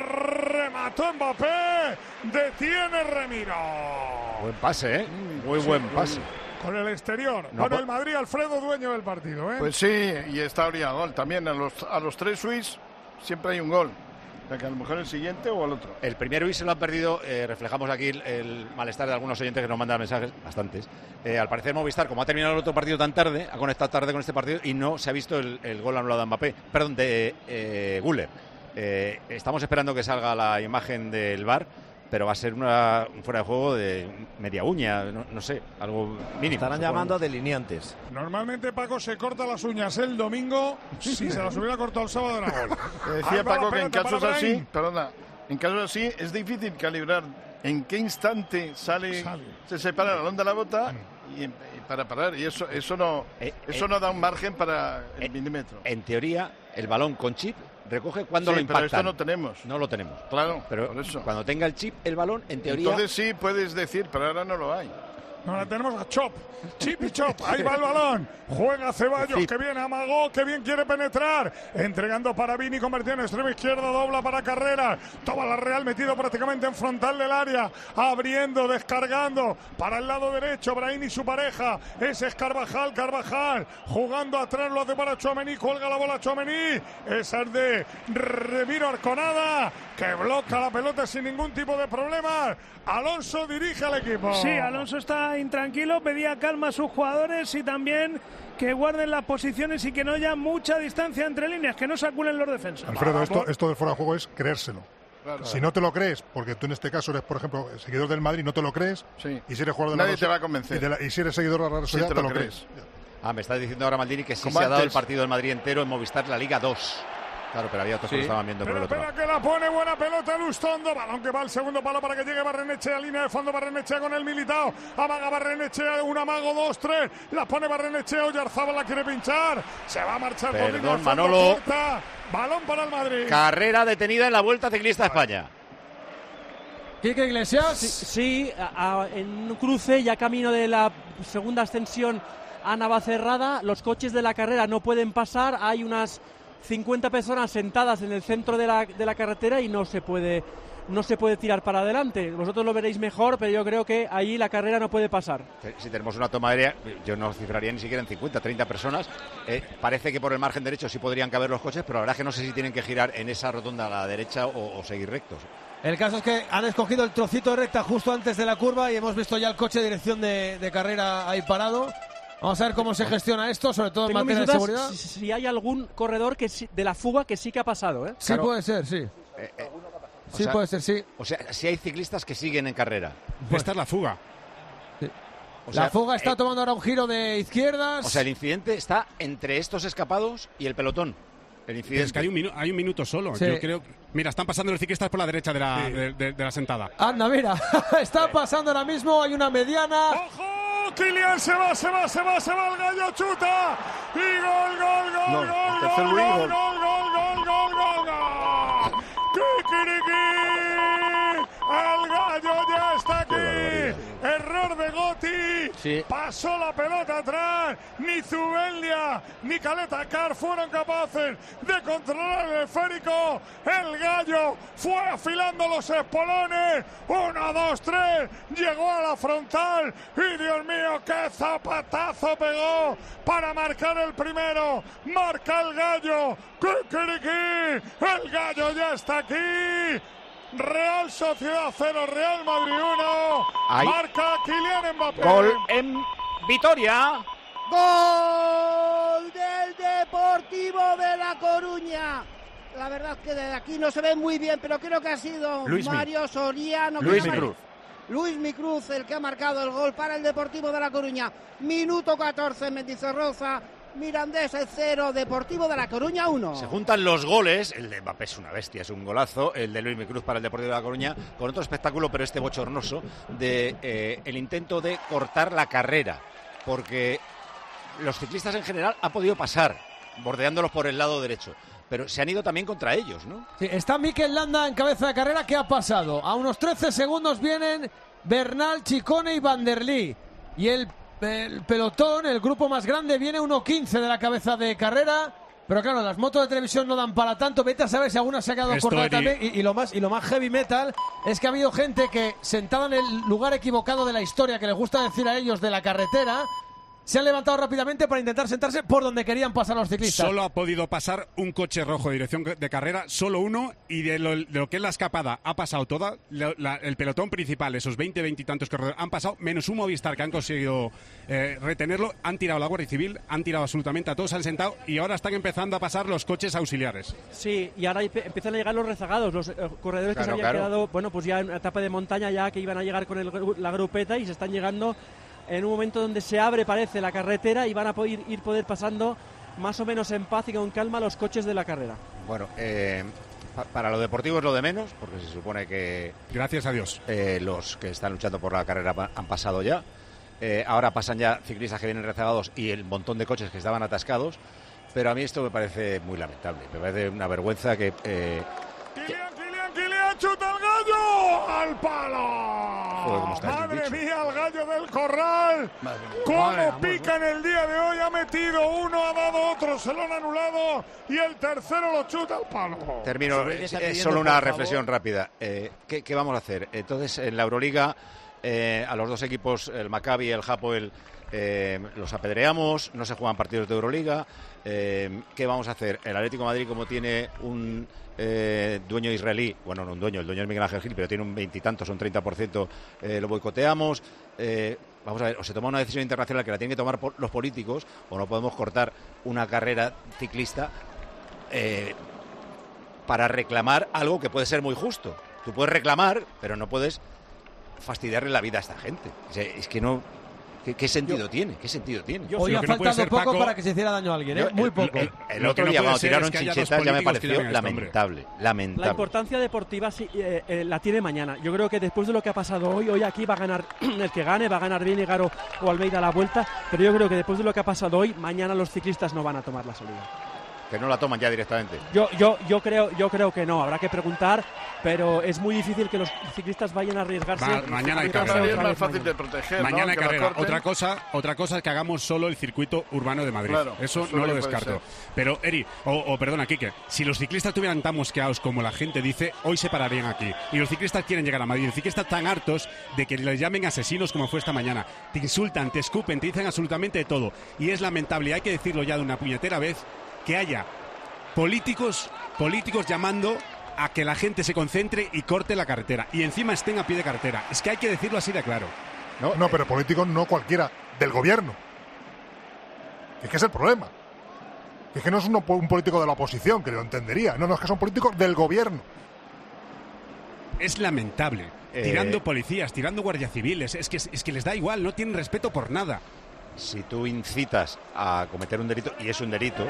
remató Mbappé, detiene Remiro. Buen pase, ¿eh? Muy sí, buen pase. Con el exterior. No, bueno, pues... el Madrid, Alfredo, dueño del partido, ¿eh? Pues sí, y está habría gol. También a los, a los tres Swiss siempre hay un gol. O sea, que a lo mejor el siguiente o el otro. El primero y se lo han perdido, eh, reflejamos aquí el, el malestar de algunos oyentes que nos mandan mensajes, bastantes. Eh, al parecer Movistar, como ha terminado el otro partido tan tarde, ha conectado tarde con este partido y no se ha visto el, el gol anulado de Mbappé, perdón, de eh, Güler. Eh, estamos esperando que salga la imagen del V A R pero va a ser una, un fuera de juego de media uña, no, no sé, algo mínimo. Estarán llamando delineantes. Normalmente Paco se corta las uñas el domingo, si se las hubiera cortado el sábado era gol. Decía Paco que en casos así, perdona, en casos así es difícil calibrar en qué instante sale, sale. se separa el balón de la bota y, y para parar, y eso eso no eh, eso eh, no da un margen para el eh, milímetro. En teoría, el balón con chip recoge cuando sí, lo impactan. Pero esto no tenemos. No lo tenemos. Claro, pero por eso. Cuando tenga el chip, el balón, en teoría... Entonces sí puedes decir, pero ahora no lo hay. Ahora tenemos a Chop, Chip y Chop, ahí va el balón, juega Ceballos, sí. que bien amagó, que bien quiere penetrar, entregando para Vini, convertido en extremo izquierdo, dobla para Carreras, toma la Real metido prácticamente en frontal del área, abriendo, descargando, para el lado derecho, Brahim y su pareja, ese es Carvajal, Carvajal, jugando atrás, lo hace para Tchouaméni, cuelga la bola Tchouaméni, esa es de Remiro Arconada, que bloca la pelota sin ningún tipo de problemas. Alonso dirige al equipo. Sí, Alonso está intranquilo, pedía calma a sus jugadores y también que guarden las posiciones y que no haya mucha distancia entre líneas, que no se aculen los defensas. Alfredo, esto, esto del fuera de juego es creérselo. Claro. Si no te lo crees, porque tú en este caso eres, por ejemplo, seguidor del Madrid, no te lo crees, sí. y si eres jugador de Nadie la te va a convencer. Y, de la, y si eres seguidor de la Real Sociedad, sí te, te lo crees. crees. Ah, me está diciendo ahora Maldini que sí se ha dado el partido del Madrid entero en Movistar La Liga dos. Claro, pero había otros sí. que lo estaban viendo pero por el otro lado. Espera que la pone, buena pelota Lustondo, balón que va al segundo palo para que llegue Barrenechea, línea de fondo Barrenechea con el Militao, amaga Barrenechea, un amago, dos, tres, la pone Barrenechea, Oyarzábal la quiere pinchar, se va a marchar Perdón, por línea de fondo, Manolo. corta, balón para el Madrid. Carrera detenida en la Vuelta Ciclista a España. Quique Iglesias. Sí, sí a, a, en un cruce ya camino de la segunda ascensión a Navacerrada, los coches de la carrera no pueden pasar, hay unas cincuenta personas sentadas en el centro de la, de la carretera y no se puede no se puede tirar para adelante. Vosotros lo veréis mejor, pero yo creo que ahí la carrera no puede pasar. Si tenemos una toma aérea, yo no cifraría ni siquiera en cincuenta, treinta personas. Eh, parece que por el margen derecho sí podrían caber los coches, pero la verdad es que no sé si tienen que girar en esa rotonda a la derecha o, o seguir rectos. El caso es que han escogido el trocito de recta justo antes de la curva y hemos visto ya el coche de dirección de, de carrera ahí parado. Vamos a ver cómo se gestiona esto, sobre todo en Tengo materia de seguridad. Si, si hay algún corredor que sí, de la fuga que sí que ha pasado, ¿eh? Sí, Claro. puede ser, sí. Eh, eh, sí, sea, puede ser, sí. O sea, si hay ciclistas que siguen en carrera. Pues esta es la fuga. Sí. O sea, la fuga está eh, tomando ahora un giro de izquierdas. O sea, el incidente está entre estos escapados y el pelotón. El incidente. Es que hay un, minu- hay un minuto solo. Sí. Yo creo. Mira, están pasando los ciclistas por la derecha de la, Sí. de, de- de la sentada. Anda, mira, está pasando ahora mismo, hay una mediana. ¡Ojo! Kylian se va, se va, se va, se va, el gallo chuta. Y gol, gol, gol, No, gol, tercer gol, win, gol, gol. gol, gol, gol, gol, gol, gol. ¡Kikiriki! El gallo ya está aquí. Error de Gotti. Sí. Pasó la pelota atrás. Ni Zubelia ni Caleta Car fueron capaces de controlar el esférico. El gallo fue afilando los espolones. Uno, dos, tres. Llegó a la frontal. Y Dios mío, qué zapatazo pegó para marcar el primero. Marca el gallo. ¡Kikiriki! El gallo ya está aquí. Real Sociedad cero, Real Madrid uno. Ahí. Marca Kylian Mbappé. Gol en Vitoria. ¡Gol del Deportivo de La Coruña! La verdad que desde aquí no se ve muy bien, pero creo que ha sido Luismi. Mario Soriano. que Luis ha mar- Micruz. Luis Micruz, el que ha marcado el gol para el Deportivo de La Coruña. Minuto catorce, Mendizorroza. Mirandés cero, Deportivo de La Coruña uno. Se juntan los goles, el de Mbappé es una bestia, es un golazo, el de Luis Micruz para el Deportivo de La Coruña, con otro espectáculo, pero este bochornoso, de eh, el intento de cortar la carrera, porque los ciclistas en general han podido pasar, bordeándolos por el lado derecho, pero se han ido también contra ellos, ¿no? Sí, está Mikel Landa en cabeza de carrera. ¿Qué ha pasado? A unos trece segundos vienen Bernal, Chicone y Vanderlí. Y el, el pelotón, el grupo más grande, viene uno quince de la cabeza de carrera. Pero claro, las motos de televisión no dan para tanto. Vete a saber si alguna se ha quedado Esto cortada eri- también. Y, y, lo más, y lo más heavy metal es que ha habido gente que, sentada en el lugar equivocado de la historia, que les gusta decir a ellos de la carretera, se han levantado rápidamente para intentar sentarse por donde querían pasar los ciclistas. Solo ha podido pasar un coche rojo de dirección de carrera, solo uno, y de lo, de lo que es la escapada ha pasado toda. La, la, el pelotón principal, esos veinte, veinte y tantos corredores, han pasado, menos un Movistar que han conseguido eh, retenerlo. Han tirado la Guardia Civil, han tirado absolutamente a todos, han sentado y ahora están empezando a pasar los coches auxiliares. Sí, y ahora empiezan a llegar los rezagados, los eh, corredores Claro, que se habían claro. quedado, bueno, pues ya en etapa de montaña, ya que iban a llegar con el, la grupeta, y se están llegando en un momento donde se abre, parece, la carretera, y van a poder ir poder pasando más o menos en paz y con calma los coches de la carrera. Bueno, eh, pa- para lo deportivo es lo de menos, porque se supone que... Gracias a Dios. Eh, los que están luchando por la carrera pa- han pasado ya. Eh, ahora pasan ya ciclistas que vienen rezagados y el montón de coches que estaban atascados. Pero a mí esto me parece muy lamentable. Me parece una vergüenza que... Eh, Kilian, Kilian, Kilian, chuta el gallo al palo. Joder, cómo está el Madre bicho. mía, el gallo del corral. Madre Cómo pica en el día de hoy. Ha metido uno, ha dado otro, se lo han anulado y el tercero lo chuta al palo. Termino, Sí, es, está es pidiendo, solo por una favor. reflexión rápida. Eh, ¿qué, qué vamos a hacer? Entonces, en la Euroliga, eh, a los dos equipos, el Maccabi y el Hapoel, eh, los apedreamos, no se juegan partidos de Euroliga. Eh, ¿Qué vamos a hacer? El Atlético de Madrid, como tiene un eh, dueño israelí, bueno, no un dueño, el dueño es Miguel Ángel Gil, pero tiene un veintitantos, un treinta por ciento, eh, lo boicoteamos. Eh, vamos a ver, o se toma una decisión internacional que la tienen que tomar por los políticos, o no podemos cortar una carrera ciclista eh, para reclamar algo que puede ser muy justo. Tú puedes reclamar, pero no puedes fastidiarle la vida a esta gente. O sea, es que no... ¿Qué, qué sentido tiene? ¿Qué sentido tiene? Hoy ha faltado poco para que se hiciera daño a alguien, ¿eh? Yo, Muy el- poco. El, el Lo otro que no día puede cuando ser tiraron es que haya dos chinchetas ya me políticos que pareció llamen a este hombre. lamentable. La Lamentable. importancia deportiva sí, eh, eh, la tiene mañana. Yo creo que después de lo que ha pasado hoy, hoy aquí va a ganar el que gane, va a ganar Vinegar o, o Almeida a la vuelta, pero yo creo que después de lo que ha pasado hoy, mañana los ciclistas no van a tomar la salida. Que no la toman ya directamente. Yo, yo, yo creo, yo creo que no. Habrá que preguntar, pero es muy difícil que los ciclistas vayan a arriesgarse. Va, mañana hay Arriesgarse carrera. otra Es más vez fácil mañana. de proteger, ¿no? Mañana hay Que la carrera. corten. Otra cosa, otra cosa es que hagamos solo el circuito urbano de Madrid. Claro, eso eso no sí lo puede descarto. ser. Pero, Eri, o, o perdona, Quique, si los ciclistas estuvieran tan mosqueados como la gente dice, hoy se pararían aquí. Y los ciclistas quieren llegar a Madrid. Los ciclistas están hartos de que les llamen asesinos como fue esta mañana. Te insultan, te escupen, te dicen absolutamente de todo. Y es lamentable, y hay que decirlo ya de una puñetera vez, que haya políticos, políticos llamando a que la gente se concentre y corte la carretera. Y encima estén a pie de carretera. Es que hay que decirlo así de claro. No, no, pero políticos no cualquiera, del gobierno. Es que es el problema. Es que no es uno, un político de la oposición, que lo entendería. No, no, es que son políticos del gobierno. Es lamentable. Eh, Tirando policías, tirando guardias civiles. Es que, es que les da igual, no tienen respeto por nada. Si tú incitas a cometer un delito, y es un delito...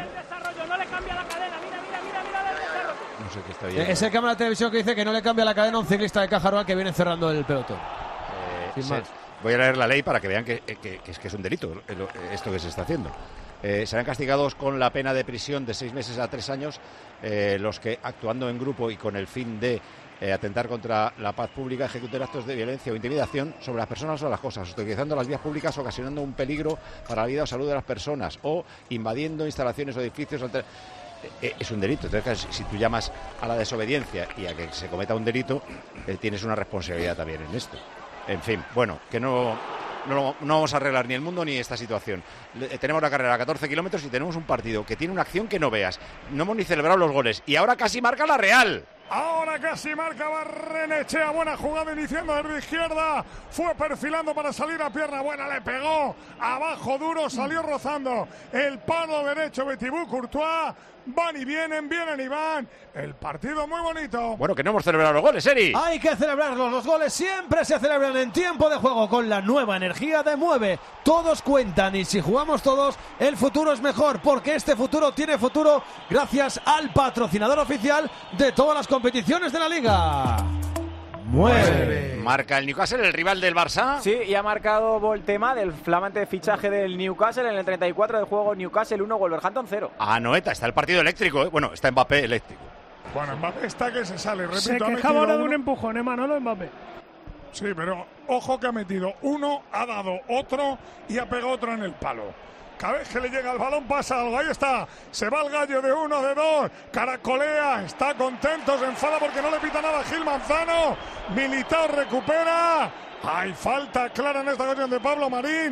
No sé qué está bien. Es el cámara de televisión que dice que no le cambia la cadena a un ciclista de caja rural que viene cerrando el pelotón. Eh, Sin se- más. Voy a leer la ley para que vean que, que- que es, que es un delito eh, lo- eh, esto que se está haciendo. Eh, serán castigados con la pena de prisión de seis meses a tres años eh, los que, actuando en grupo y con el fin de eh, atentar contra la paz pública, ejecuten actos de violencia o intimidación sobre las personas o las cosas, utilizando las vías públicas, ocasionando un peligro para la vida o salud de las personas, o invadiendo instalaciones o edificios. alter- eh, Es un delito. Entonces, si si tú llamas a la desobediencia y a que se cometa un delito, eh, tienes una responsabilidad también en esto. En fin, bueno, que no, no, no vamos a arreglar ni el mundo ni esta situación. Le- eh, tenemos la carrera a catorce kilómetros y tenemos un partido que tiene una acción que no veas. No hemos ni celebrado los goles y ahora casi marca la Real. Ahora casi marca Barrenechea, buena jugada iniciando desde izquierda, fue perfilando para salir a pierna buena, le pegó abajo duro, salió rozando el palo derecho Betibú Courtois, van y vienen, vienen y van, el partido muy bonito. Bueno, que no hemos celebrado los goles, Eri. Hay que celebrarlos, los goles siempre se celebran en tiempo de juego con la nueva energía de Mueve. Todos cuentan y si jugamos todos, el futuro es mejor porque este futuro tiene futuro gracias al patrocinador oficial de todas las competiciones de la Liga. Mueve. Marca el Newcastle, el rival del Barça. Sí, y ha marcado Voltema del flamante fichaje del Newcastle en el treinta y cuatro del juego. Newcastle uno, Wolverhampton cero. Ah, Noeta, está el partido eléctrico, ¿eh? Bueno, está Mbappé eléctrico. Bueno, Mbappé está que se sale, repito. Se ha quejaba metido ahora de uno. un empujón, ¿eh, Manolo Mbappé? Sí, pero ojo que ha metido uno, ha dado otro y ha pegado otro en el palo. Cada vez que le llega el balón pasa algo. Ahí está. Se va el gallo de uno, de dos. Caracolea. Está contento. Se enfada porque no le pita nada Gil Manzano. Militao recupera. Hay falta clara en esta ocasión de Pablo Marín.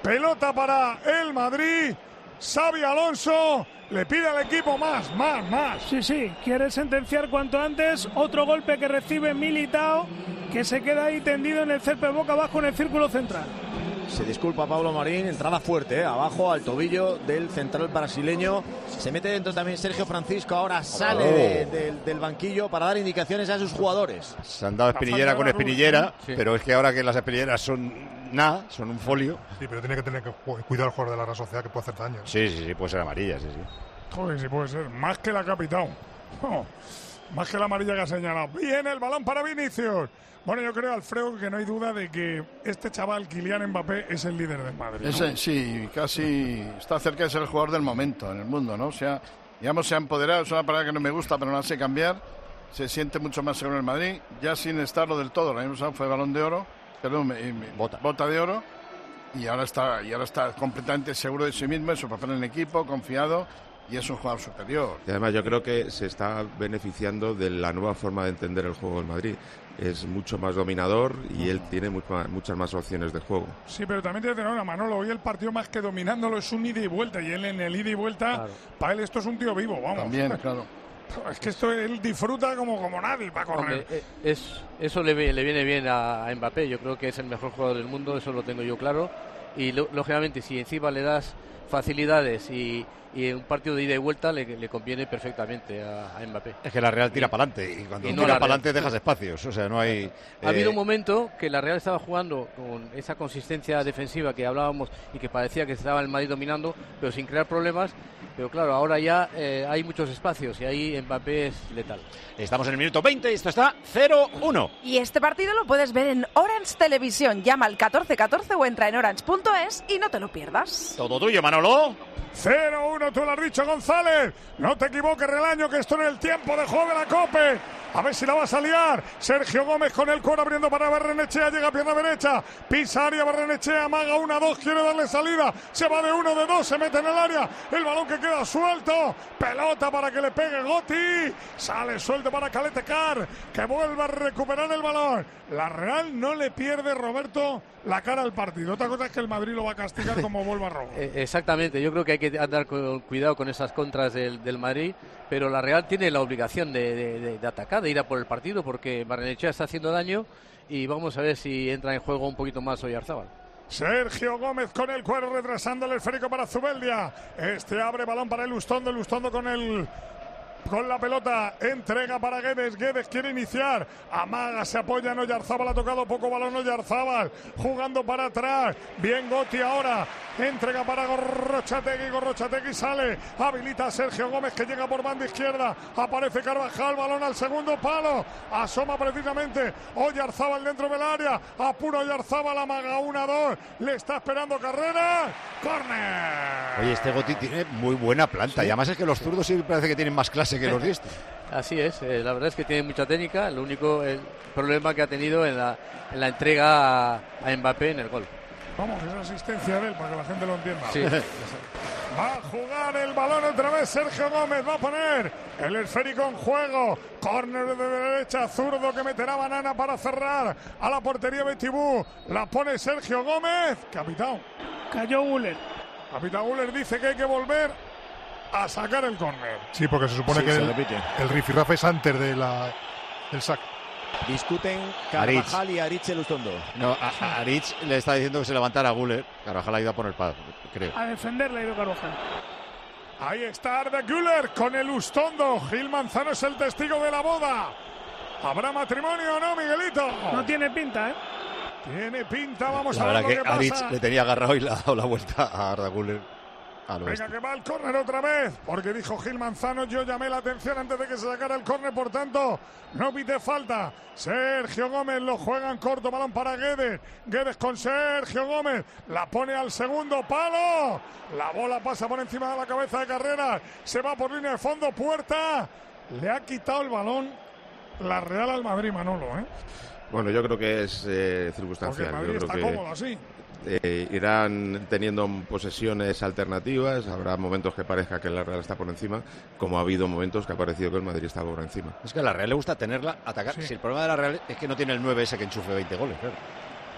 Pelota para el Madrid. Xabi Alonso le pide al equipo más, más, más. Sí, sí, quiere sentenciar cuanto antes. Otro golpe que recibe Militao, que se queda ahí tendido en el césped boca abajo en el círculo central. Se disculpa Pablo Marín, entrada fuerte, ¿eh? Abajo al tobillo del central brasileño. Se mete dentro también Sergio Francisco, ahora sale Oh. de, de, del banquillo para dar indicaciones a sus jugadores. Se han dado espinillera con espinillera, sí. Pero es que ahora que las espinilleras son nada, son un folio. Sí, pero tiene que tener que cuidar al jugador de la Real Sociedad que puede hacer daño. Sí, sí, sí, puede ser amarilla, sí, sí. Joder, sí puede ser, más que la capitán. Oh, más que la amarilla que ha señalado. Viene el balón para Vinicius. Bueno, yo creo, Alfredo, que no hay duda de que este chaval, Kylian Mbappé, es el líder del Madrid, ¿no? Ese, sí, casi está cerca de ser el jugador del momento en el mundo, ¿no? O sea, digamos, se ha empoderado, es una palabra que no me gusta, pero no la sé cambiar. Se siente mucho más seguro en el Madrid, ya sin estarlo del todo. El año pasado fue Balón de Oro, perdón, bota. bota de Oro, y ahora está, y ahora está completamente seguro de sí mismo, en su papel en el equipo, confiado. Y es un jugador superior. Y además yo creo que se está beneficiando de la nueva forma de entender el juego del Madrid. Es mucho más dominador y él tiene mucho más, muchas más opciones de juego. Sí, pero también tiene que tener una Manolo. Hoy el partido más que dominándolo es un ida y vuelta. Y él en el ida y vuelta, claro. Para él esto es un tío vivo, vamos. También, claro. Es que esto él disfruta como, como nadie para correr. Hombre, es, eso le, le viene bien a, a Mbappé. Yo creo que es el mejor jugador del mundo, eso lo tengo yo claro. Y lo, lógicamente, si encima le das facilidades y, y en un partido de ida y vuelta le, le conviene perfectamente a, a Mbappé. Es que la Real tira para adelante y cuando y no tira para adelante dejas espacios, o sea, no hay... Ha eh... habido un momento que la Real estaba jugando con esa consistencia defensiva que hablábamos y que parecía que estaba el Madrid dominando, pero sin crear problemas, pero claro, ahora ya eh, hay muchos espacios y ahí Mbappé es letal. Estamos en el minuto veinte y esto está cero uno. Y este partido lo puedes ver en Orange Televisión. Llama al catorce catorce o entra en orange punto es y no te lo pierdas. Todo tuyo, Manolo. cero uno, tú lo has dicho, González. No te equivoques, Relaño, que esto en el tiempo de juego de la Cope. A ver si la vas a liar. Sergio Gómez con el cuero abriendo para Barrenechea. Llega a pierna derecha. Pisa área Barrenechea. Amaga una, dos. Quiere darle salida. Se va de uno, de dos. Se mete en el área. El balón que queda suelto. Pelota para que le pegue Gotti. Sale suelto para Caletecar, que vuelve a recuperar el balón. La Real no le pierde, Roberto, la cara al partido. Otra cosa es que el Madrid lo va a castigar como vuelva a robar. Exactamente. Yo creo que hay que andar con cuidado con esas contras del, del Madrid. Pero la Real tiene la obligación de, de, de, de atacar, de ir a por el partido, porque Barrenechea está haciendo daño y vamos a ver si entra en juego un poquito más Oyarzábal. Sergio Gómez con el cuero retrasando el esférico para Zubeldia. Este abre balón para el Lustondo, Lustondo con el... con la pelota, entrega para Guedes, Guedes quiere iniciar, amaga, se apoya en Oyarzábal, ha tocado poco balón Oyarzábal, jugando para atrás, bien Gotti ahora, entrega para Gorrochategui, Gorrochategui sale, habilita a Sergio Gómez que llega por banda izquierda, aparece Carvajal, balón al segundo palo, asoma precisamente Oyarzábal dentro del área, apura Oyarzábal, amaga una, dos, le está esperando Carrera, córner. Oye, este Gotti tiene muy buena planta, sí. Y además es que los zurdos sí parece que tienen más clase que los diestros. Así es, eh, la verdad es que tiene mucha técnica, lo único el problema que ha tenido en la, en la entrega a, a Mbappé en el gol. Vamos, esa asistencia de él para que la gente lo entienda. Sí. Va a jugar el balón otra vez Sergio Gómez, va a poner el esférico en juego, córner de derecha, zurdo que meterá Banana para cerrar a la portería Betibú, la pone Sergio Gómez, capitán. Cayó Guller. Capitán Guller dice que hay que volver a sacar el córner. Sí, porque se supone sí, que se el, el rifirrafe es antes de la, del saque. Discuten Carvajal y Aritz Lustondo. No, a, a Aritz le está diciendo que se levantara a Guller. Carvajal ha ido a poner paz, creo. A defenderle ha ido Carvajal. Ahí está Arda Güler con el Lustondo. Gil Manzano es el testigo de la boda. ¿Habrá matrimonio o no, Miguelito? No tiene pinta, ¿eh? Tiene pinta, vamos la a ver lo que, que que Aritz pasa. le tenía agarrado y le ha dado la vuelta a Arda Güler. Venga, este. Que va el córner otra vez, porque dijo Gil Manzano, yo llamé la atención antes de que se sacara el córner, por tanto, no pite falta. Sergio Gómez lo juega en corto, balón para Guedes. Guedes con Sergio Gómez, la pone al segundo palo. La bola pasa por encima de la cabeza de Carreras, se va por línea de fondo, Puerta. Le ha quitado el balón la Real al Madrid, Manolo, ¿eh? Bueno, yo creo que es eh, circunstancial. Porque el Madrid yo creo está que... cómodo así. Eh, irán teniendo posesiones alternativas, habrá momentos que parezca que la Real está por encima, como ha habido momentos que ha parecido que el Madrid está por encima. Es que a la Real le gusta tenerla, atacar. Sí. Si el problema de la Real es que no tiene el nueve ese que enchufe veinte goles, claro.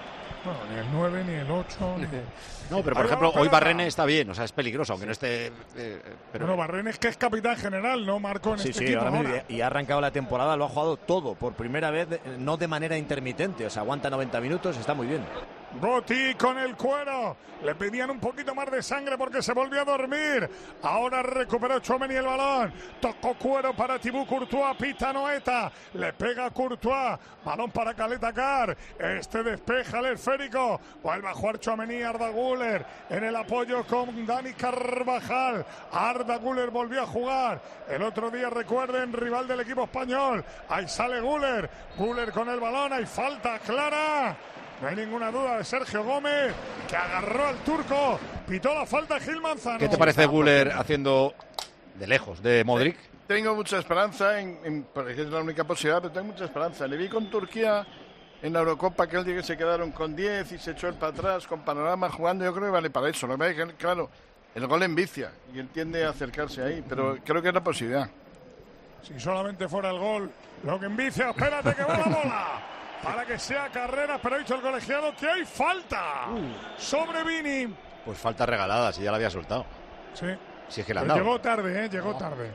Bueno, ni el nueve, ni el ocho. Ni... No, pero por Ahí ejemplo, va, hoy pelota. Barrene está bien, o sea, es peligroso, aunque no esté... Eh, pero... Bueno, Barrene es que es capitán general, ¿no? Marcó en Sí, este sí, equipo ahora mismo, ahora. y y ha arrancado la temporada, lo ha jugado todo, por primera vez, eh, no de manera intermitente, o sea, aguanta noventa minutos, está muy bien. Goti con el cuero. Le pedían un poquito más de sangre porque se volvió a dormir. Ahora recuperó Tchouaméni el balón. Tocó cuero para Thibaut Courtois. Pita Noeta. Le pega a Courtois. Balón para Caleta Car. Este despeja el esférico. Vuelve a jugar Tchouaméni. Arda Güler en el apoyo con Dani Carvajal. Arda Güler volvió a jugar. El otro día, recuerden, rival del equipo español. Ahí sale Güler. Güler con el balón. Hay falta clara. No hay ninguna duda de Sergio Gómez, que agarró al turco, pitó la falta Gil Manzano. ¿Qué te parece Güler haciendo de lejos de Modric? Tengo mucha esperanza, en, en, porque es la única posibilidad, pero tengo mucha esperanza. Le vi con Turquía en la Eurocopa aquel día que se quedaron con diez y se echó el para atrás, con panorama jugando, yo creo que vale para eso. Lo que pasa es que, claro, el gol envicia y él tiende a acercarse ahí, pero creo que es la posibilidad. Si solamente fuera el gol, lo que envicia, espérate que va la bola. Para que sea carrera, pero ha dicho el colegiado que hay falta sobre Vini. Pues falta regalada, si ya la había soltado. Sí. Si es que la han Pero dado. llegó tarde, ¿eh? Llegó tarde.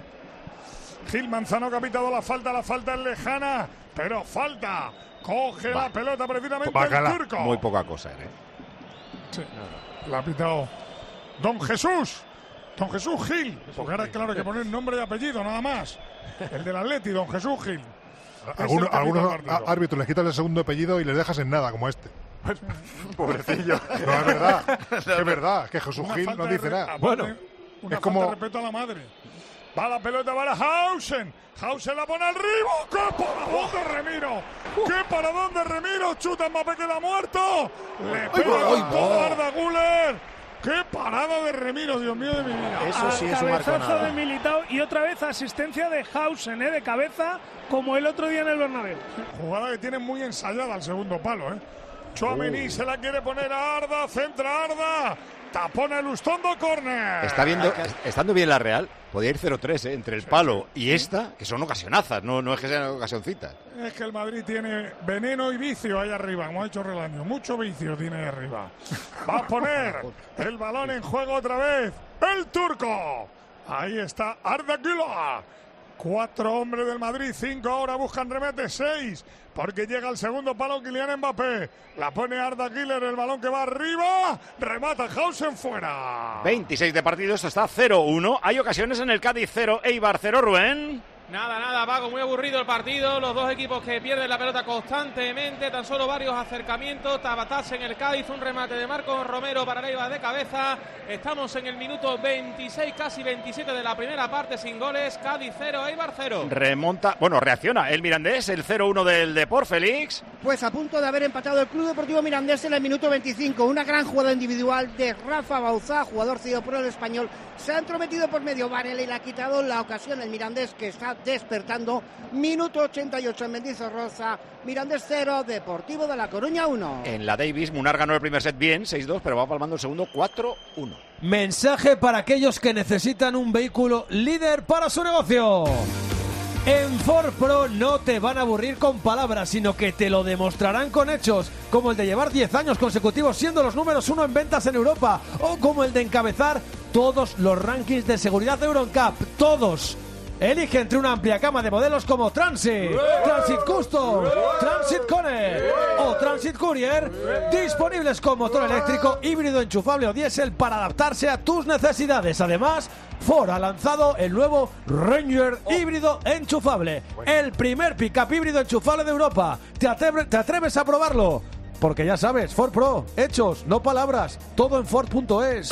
Gil Manzano que ha pitado la falta, la falta es lejana, pero falta. Coge Va. la pelota precisamente Bacala. el turco. Muy poca cosa, ¿eh? Sí. La ha pitado Don Jesús. Don Jesús Gil. Porque ahora, claro, hay que poner nombre y apellido, nada más. El del Atleti, Don Jesús Gil. Algunos, Es el que algunos pita el partido. árbitros les quitas el segundo apellido y les dejas en nada, como este. Pobrecillo. No, es verdad. Es verdad. Es que Jesús Una Gil falta no de dice re- nada. aparte, Bueno, una es como- falta de respeto a la madre. Va la pelota para Hausen. Hausen la pone arriba. ¡Qué paradón de Remiro! ¡Qué paradón de Remiro! Chuta Mbappé que la ha muerto. Le pega va, con ay, todo va. Arda Güler. ¡Qué parada de Remiro, Dios mío de mi vida! Eso sí Al es un marco cabezazo nada. de Militao y otra vez asistencia de Hausen, ¿eh? De cabeza, como el otro día en el Bernabéu. Jugada que tiene muy ensayada al segundo palo, ¿eh? Tchouaméni se la quiere poner a Arda, centra Arda, tapona el Ustondo, córner. Está viendo, estando bien la Real, podía ir cero tres, ¿eh? Entre el palo y esta, que son ocasionazas, no, no es que sean ocasioncitas. Es que el Madrid tiene veneno y vicio ahí arriba, como ha dicho Relaño. Mucho vicio tiene ahí arriba. Va a poner el balón en juego otra vez. ¡El turco! Ahí está Arda Güler. Cuatro hombres del Madrid, cinco ahora buscan remate, seis. Porque llega el segundo palo Kylian Mbappé. La pone Arda Güler, el balón que va arriba. Remata Hausen fuera. veintiséis de partido, esto está cero uno. Hay ocasiones en el Cádiz cero, Eibar cero, Rubén. Nada, nada, Paco, muy aburrido el partido. Los dos equipos que pierden la pelota constantemente. Tan solo varios acercamientos. Tabataz en el Cádiz, un remate de Marcos Romero para Leiva de cabeza. Estamos en el minuto veintiséis, casi veintisiete de la primera parte, sin goles. Cádiz cero, Eibar cero. Remonta, bueno, reacciona el Mirandés, el cero uno del Depor, Félix. Pues a punto de haber empatado el Club Deportivo Mirandés en el minuto veinticinco. Una gran jugada individual de Rafa Bauzá, jugador cedido por el español. Se ha entrometido por medio Varela y le ha quitado la ocasión el Mirandés, que está despertando. Minuto ochenta y ocho en Mendizorroza. Mirandés cero, Deportivo de La Coruña uno. En la Davis, Munar ganó el primer set bien, seis dos, pero va palmando el segundo cuatro uno. Mensaje para aquellos que necesitan un vehículo líder para su negocio. En Ford Pro no te van a aburrir con palabras, sino que te lo demostrarán con hechos, como el de llevar diez años consecutivos siendo los números uno en ventas en Europa, o como el de encabezar todos los rankings de seguridad de Euroncap, todos. Elige entre una amplia gama de modelos como Transit, Transit Custom, Transit Connect o Transit Courier, disponibles con motor eléctrico, híbrido, enchufable o diésel para adaptarse a tus necesidades. Además, Ford ha lanzado el nuevo Ranger híbrido enchufable, el primer pickup híbrido enchufable de Europa. ¿Te atreves, te atreves a probarlo? Porque ya sabes, Ford Pro, hechos, no palabras, todo en Ford punto es.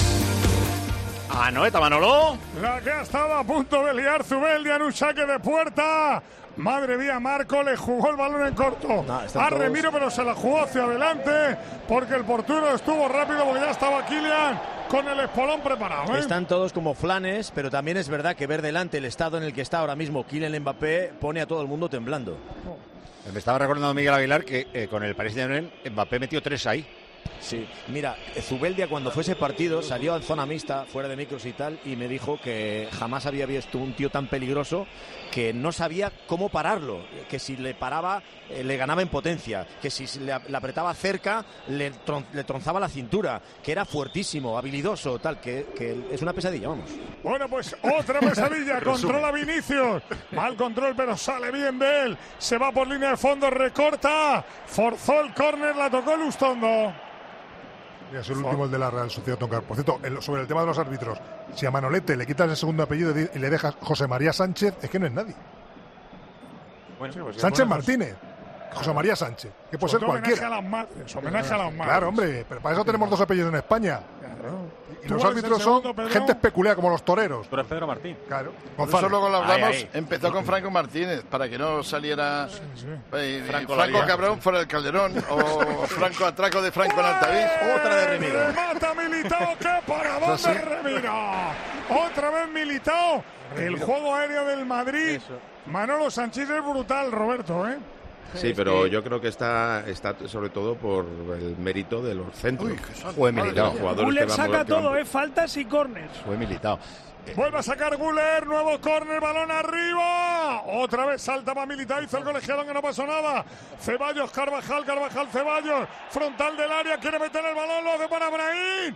Anoeta Manolo. La que ha estado a punto de liar Zubeldia en un saque de puerta. Madre mía, Marco le jugó el balón en corto No, están a todos- Remiro, pero se la jugó hacia adelante porque el portero estuvo rápido porque ya estaba Kylian con el espolón preparado, ¿eh? Están todos como flanes, pero también es verdad que ver delante el estado en el que está ahora mismo Kylian Mbappé pone a todo el mundo temblando. Me estaba recordando Miguel Aguilar que eh, con el Paris Saint-Germain Mbappé metió tres ahí. Sí, mira, Zubeldia cuando fue ese partido salió en zona mixta, fuera de micros y tal, y me dijo que jamás había visto un tío tan peligroso, que no sabía cómo pararlo, que si le paraba eh, le ganaba en potencia, que si le, le apretaba cerca le, tron, le tronzaba la cintura, que era fuertísimo, habilidoso, tal, que, que es una pesadilla, vamos. Bueno, pues otra pesadilla, controla Vinicius, mal control pero sale bien de él, se va por línea de fondo, recorta, forzó el córner, la tocó Lustondo. Ya es el último, el de la Real Sociedad Toncar. Por cierto, el, sobre el tema de los árbitros, si a Manolete le quitas el segundo apellido y le dejas José María Sánchez, es que no es nadie. Bueno, sí, pues Sánchez bueno, Martínez, José María Sánchez, que puede ser cualquiera. Homenaje a las madres, homenaje a las madres. Claro, hombre, pero para eso tenemos dos apellidos en España. Claro. Y los árbitros son segundo, gente peculiar, como los toreros. Tú eres Pedro Martín. Claro. Gonzalo. Eso luego lo hablamos. Ahí, ahí. Empezó con Franco Martínez, para que no saliera sí, sí. Eh, Franco, Franco Cabrón fuera del Calderón, o Franco Atraco de Franco en Altavís. Otra de Remiro. Remata Militao, qué paradón de Remiro. Otra vez Militao. El juego aéreo del Madrid. Eso. Manolo Sanchís es brutal, Roberto, ¿eh? Sí, pero yo creo que está, está sobre todo por el mérito de los centros. Fue Militao. Guller saca todo, ¿eh? Faltas y córners. Fue Militao. Vuelve a sacar Guller, nuevo córner, balón arriba. Otra vez salta para Militao, hizo el colegiado que no pasó nada. Ceballos, Carvajal, Carvajal, Ceballos. Frontal del área, quiere meter el balón, lo hace para Brahim.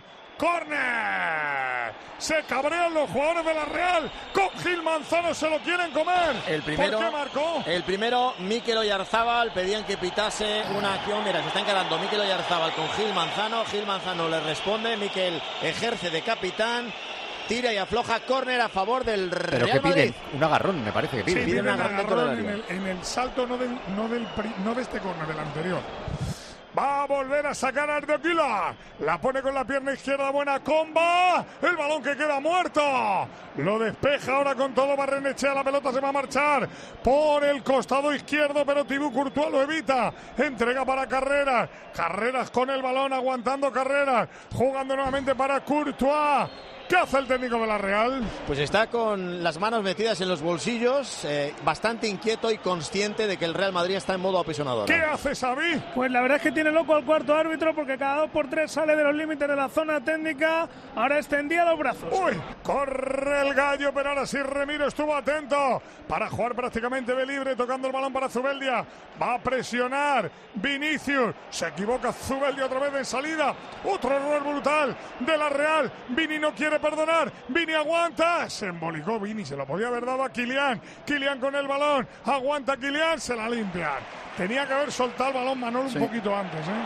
¡Córner! Se cabrean los jugadores de la Real. Con Gil Manzano se lo quieren comer. El primero, ¿por qué marcó? El primero, Mikel Oyarzábal, pedían que pitase una acción. Mira, se está encarando Mikel Oyarzábal con Gil Manzano. Gil Manzano le responde. Mikel ejerce de capitán. Tira y afloja, córner a favor del Real Madrid. ¿Pero qué piden? Un agarrón, me parece que piden. Sí, piden un agarrón, agarrón en, el, en el salto, no, del, no, del, no de este córner, del anterior. Va a volver a sacar a Ardequila. La pone con la pierna izquierda, buena comba. El balón que queda muerto. Lo despeja ahora con todo Barrenechea. La pelota se va a marchar por el costado izquierdo, pero Thibaut Courtois lo evita. Entrega para Carreras. Carreras con el balón, aguantando Carreras. Jugando nuevamente para Courtois. ¿Qué hace el técnico de la Real? Pues está con las manos metidas en los bolsillos, eh, bastante inquieto y consciente de que el Real Madrid está en modo apisonador. ¿Qué hace Xavi? Pues la verdad es que tiene loco al cuarto árbitro, porque cada dos por tres sale de los límites de la zona técnica. Ahora extendía los brazos. Uy, corre el gallo, pero ahora sí Remiro estuvo atento para jugar prácticamente de libre, tocando el balón para Zubeldia. Va a presionar Vinicius. Se equivoca Zubeldia otra vez en salida. Otro error brutal de la Real. Vini no quiere perdonar, Vini aguanta, se embolicó Vini, se lo podía haber dado a Kylian, Kylian con el balón, aguanta Kylian, se la limpia. Tenía que haber soltado el balón Manolo sí. un poquito antes, ¿eh?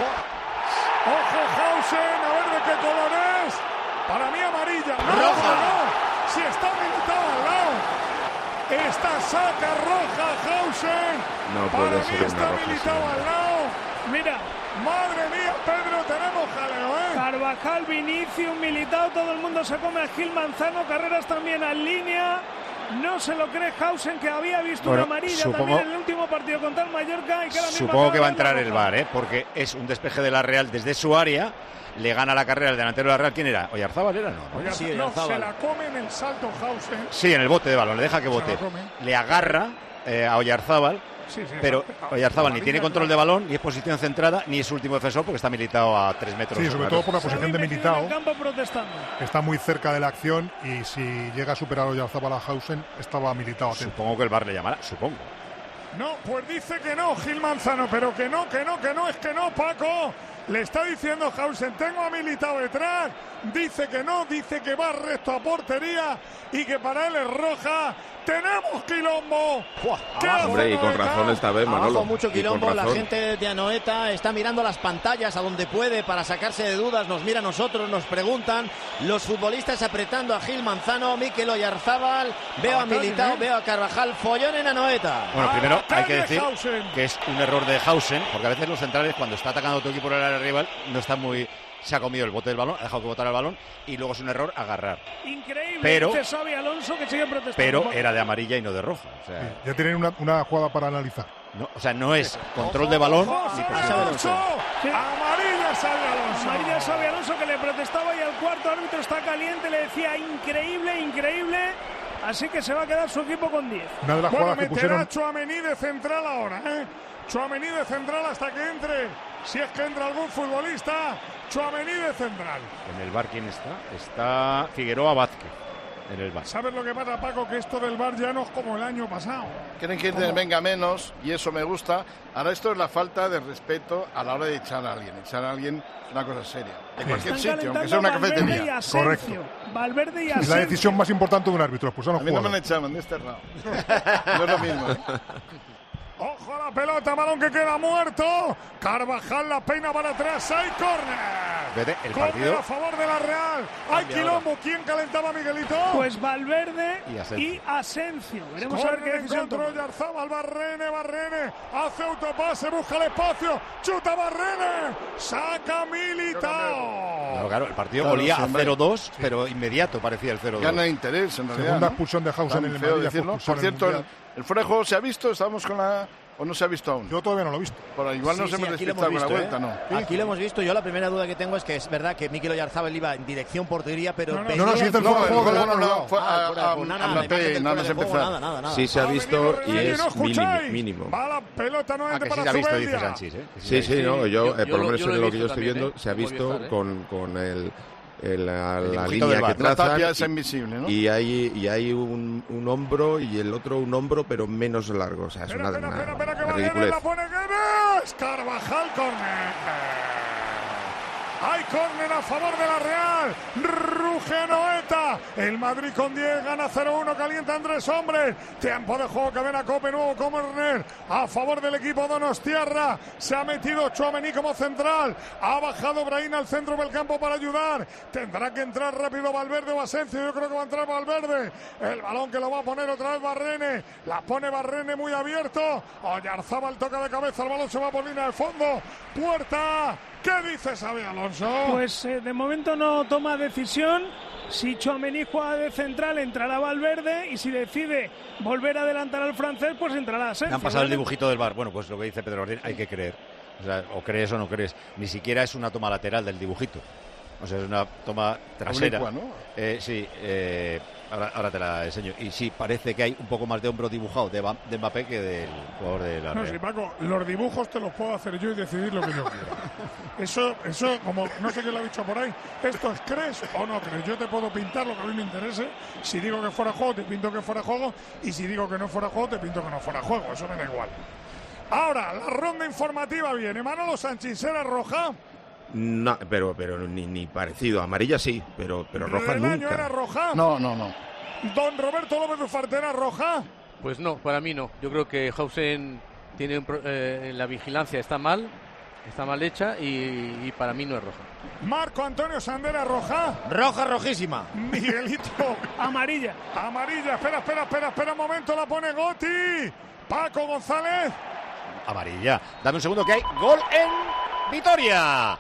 Ojo, ojo Hausen, a ver de qué color es. Para mí amarilla, no, roja. No, si está Militao al lado. Esta saca roja Hausen. No puede Para ser mí una está roja, Militao sí. al lado. Mira, madre mía, Pedro, tenemos jaleo, ¿eh? Carvajal, Vinicius, Militao, todo el mundo se come a Gil Manzano. Carreras también en línea. No se lo cree Hausen, que había visto bueno, una amarilla supongo, también en el último partido contra el Mallorca. Y que supongo que va a entrar el V A R, ¿eh? Porque es un despeje de la Real desde su área. Le gana la carrera el delantero de la Real. ¿Quién era? ¿Oyarzábal era? No, ¿no? Oyarzábal. Sí, no, se la come en el salto Hausen. Sí, en el bote de balón, le deja que bote. Le agarra eh, a Oyarzábal. Sí, sí, pero Oyarzábal ni tiene control de balón, ni es posición centrada, ni es su último defensor, porque está Militao a tres metros. Sí, sobre todo por la posición de Militao, que está muy cerca de la acción, y si llega a superar a Oyarzábal a Hausen, estaba Militao atento. Supongo que el V A R le llamará, supongo. No, pues dice que no, Gil Manzano, pero que no, que no, que no, es que no, Paco. Le está diciendo Hausen, tengo a Militao detrás. Dice que no, dice que va recto a portería y que para él es roja. ¡Tenemos quilombo! Hombre, y con razón esta vez, Manolo. Abajo mucho quilombo, la gente de Anoeta está mirando las pantallas a donde puede para sacarse de dudas, nos mira a nosotros, nos preguntan, los futbolistas apretando a Gil Manzano, Mikel Oyarzábal, veo a Militao, veo a Carvajal, follón en Anoeta. Bueno, primero hay que decir que es un error de Hausen, porque a veces los centrales, cuando está atacando a tu equipo en el área rival, no están muy... Se ha comido el bote del balón, ha dejado que botara el balón y luego es un error agarrar. Increíble, pero, dice Xavi Alonso, que sigue protestando. Pero era de amarilla y no de roja. O sea, sí, ya tienen una, una jugada para analizar. No, o sea, no es control ojo, de balón ojo, ni posición de Alonso. Sí. Amarilla Xavi Alonso. Amarilla Xavi Alonso, que le protestaba, y el cuarto árbitro está caliente, le decía increíble, increíble. Así que se va a quedar su equipo con diez. Una de las bueno, jugadas que meterá pusieron... Tchouaméni de central ahora, ¿eh? Tchouaméni de central hasta que entre si es que entra algún futbolista. Tchouaméni de central. En el bar, ¿quién está? Está Figueroa Vázquez. En el bar. ¿Sabes lo que pasa, Paco? Que esto del bar ya no es como el año pasado. Quieren que venga menos y eso me gusta. Ahora esto es la falta de respeto a la hora de echar a alguien. Echar a alguien es una cosa seria. De cualquier Están sitio, aunque sea una cafetería. Correcto. Valverde y Es la decisión más importante de un árbitro, expulsar a un A mí no me jugador. han echado, me han desterrado. No es lo mismo. ¿eh? Ojo a la pelota, balón que queda muerto. Carvajal la peina para atrás. Hay córner. Vete, el Córner partido. a favor de la Real. Hay Cambia quilombo. ¿Quién calentaba, Miguelito? Pues Valverde Y Asensio. y Asensio. Veremos a ver qué decisión toma. Control Yarzábal, Barrene, Barrene. Hace autopase, busca el espacio. Chuta Barrene. Saca Militao. Claro, claro, el partido Claro, golía sí, a hombre. cero dos, pero inmediato parecía el cero dos. Gana interés, en realidad. Segunda ¿no? expulsión de Hausen Tan en el feo Madrid, ya fue decirlo. expulsado Por en el cierto, el, Mundial. el fuera de juego se ha visto, estamos con la... ¿O no se ha visto aún? Yo todavía no lo he visto. Por igual no Sí, se sí, hemos aquí lo despistado hemos con la visto, vuelta, ¿eh? ¿no? Aquí lo hemos visto. Yo la primera duda que tengo es que es verdad que Mikel Oyarzabal iba en dirección portería, pero... No, no, venía no, si en dice el fuera fuera de de juego, juego. no, no, no, fue Ah, a- fuera de a- juego, nada, a nada, Mbappé, la imagen del nada fuera más de juego, empezar. nada, nada, nada. Sí se ha visto y Oye, es ¿no mínimo. escucháis? mínimo. Va la pelota Ah, nuevamente que sí para se ha visto, dice Zubeldia. Sánchez, ¿eh? Que Sí, sí, no, yo, yo- eh, por yo lo lo- menos yo lo he en lo que visto yo estoy también, viendo, ¿eh? se ha Como visto Movistar, ¿eh? con, con el, el- la, El la dibujito línea del que bar. La trazan tapia es y- invisible, ¿no? y hay, y hay un, un hombro y el otro un hombro, pero menos largo. O sea, es Espera, una, espera, una- espera, espera, que una va Guedes, ridiculez. la pone Guedes. Carvajal, córner. Hay córner a favor de la Real. Ruge Noeta. El Madrid con diez gana cero uno. Calienta Andrés Hombres. Tiempo de juego. Cadena Cope. Nuevo córner a favor del equipo donostiarra. Se ha metido Tchouaméni como central. Ha bajado Brahim al centro del campo para ayudar. Tendrá que entrar rápido Valverde o Asensio. Yo creo que va a entrar Valverde. El balón que lo va a poner otra vez Barrene. La pone Barrene muy abierto. Oyarzabal toca de cabeza. El balón se va por línea de fondo. Puerta. ¿Qué dice Xabi Alonso? Pues eh, de momento no toma decisión. Si Tchouaméni juega de central, entrará Valverde. Y si decide volver a adelantar al francés, pues entrará Me Asensio. han pasado el ¿vale? dibujito del bar. Bueno, pues lo que dice Pedro Ordín, hay que creer. O sea, o crees o no crees. Ni siquiera es una toma lateral del dibujito. O sea, es una toma trasera. Oblicua, ¿no? Eh, sí, eh, ahora, ahora te la enseño. Y sí, parece que hay un poco más de hombro dibujado de, Ba- de Mbappé que del jugador de la No, Real. sí, Paco, los dibujos te los puedo hacer yo y decidir lo que yo quiera. Eso, eso, como no sé quién lo ha dicho por ahí, esto es crees o no crees. Yo te puedo pintar lo que a mí me interese. Si digo que fuera juego, te pinto que fuera juego. Y si digo que no fuera juego, te pinto que no fuera juego. Eso me da igual. Ahora, la ronda informativa viene. Manolo Sánchez, ¿era roja? No, pero, pero ni, ni parecido. Amarilla sí, pero, pero roja ¿El año era nunca. roja? No, no, no. Don Roberto López Ufarte, ¿era roja? Pues no, para mí no. Yo creo que Hausen tiene un pro- eh, la vigilancia está mal, está mal hecha y, y para mí no es roja. Marco Antonio Sandera, roja. Roja, rojísima. Miguelito. Amarilla. Amarilla. Espera, espera, espera, espera un momento. La pone Gotti. Paco González. Amarilla. Dame un segundo que hay gol en Vitoria.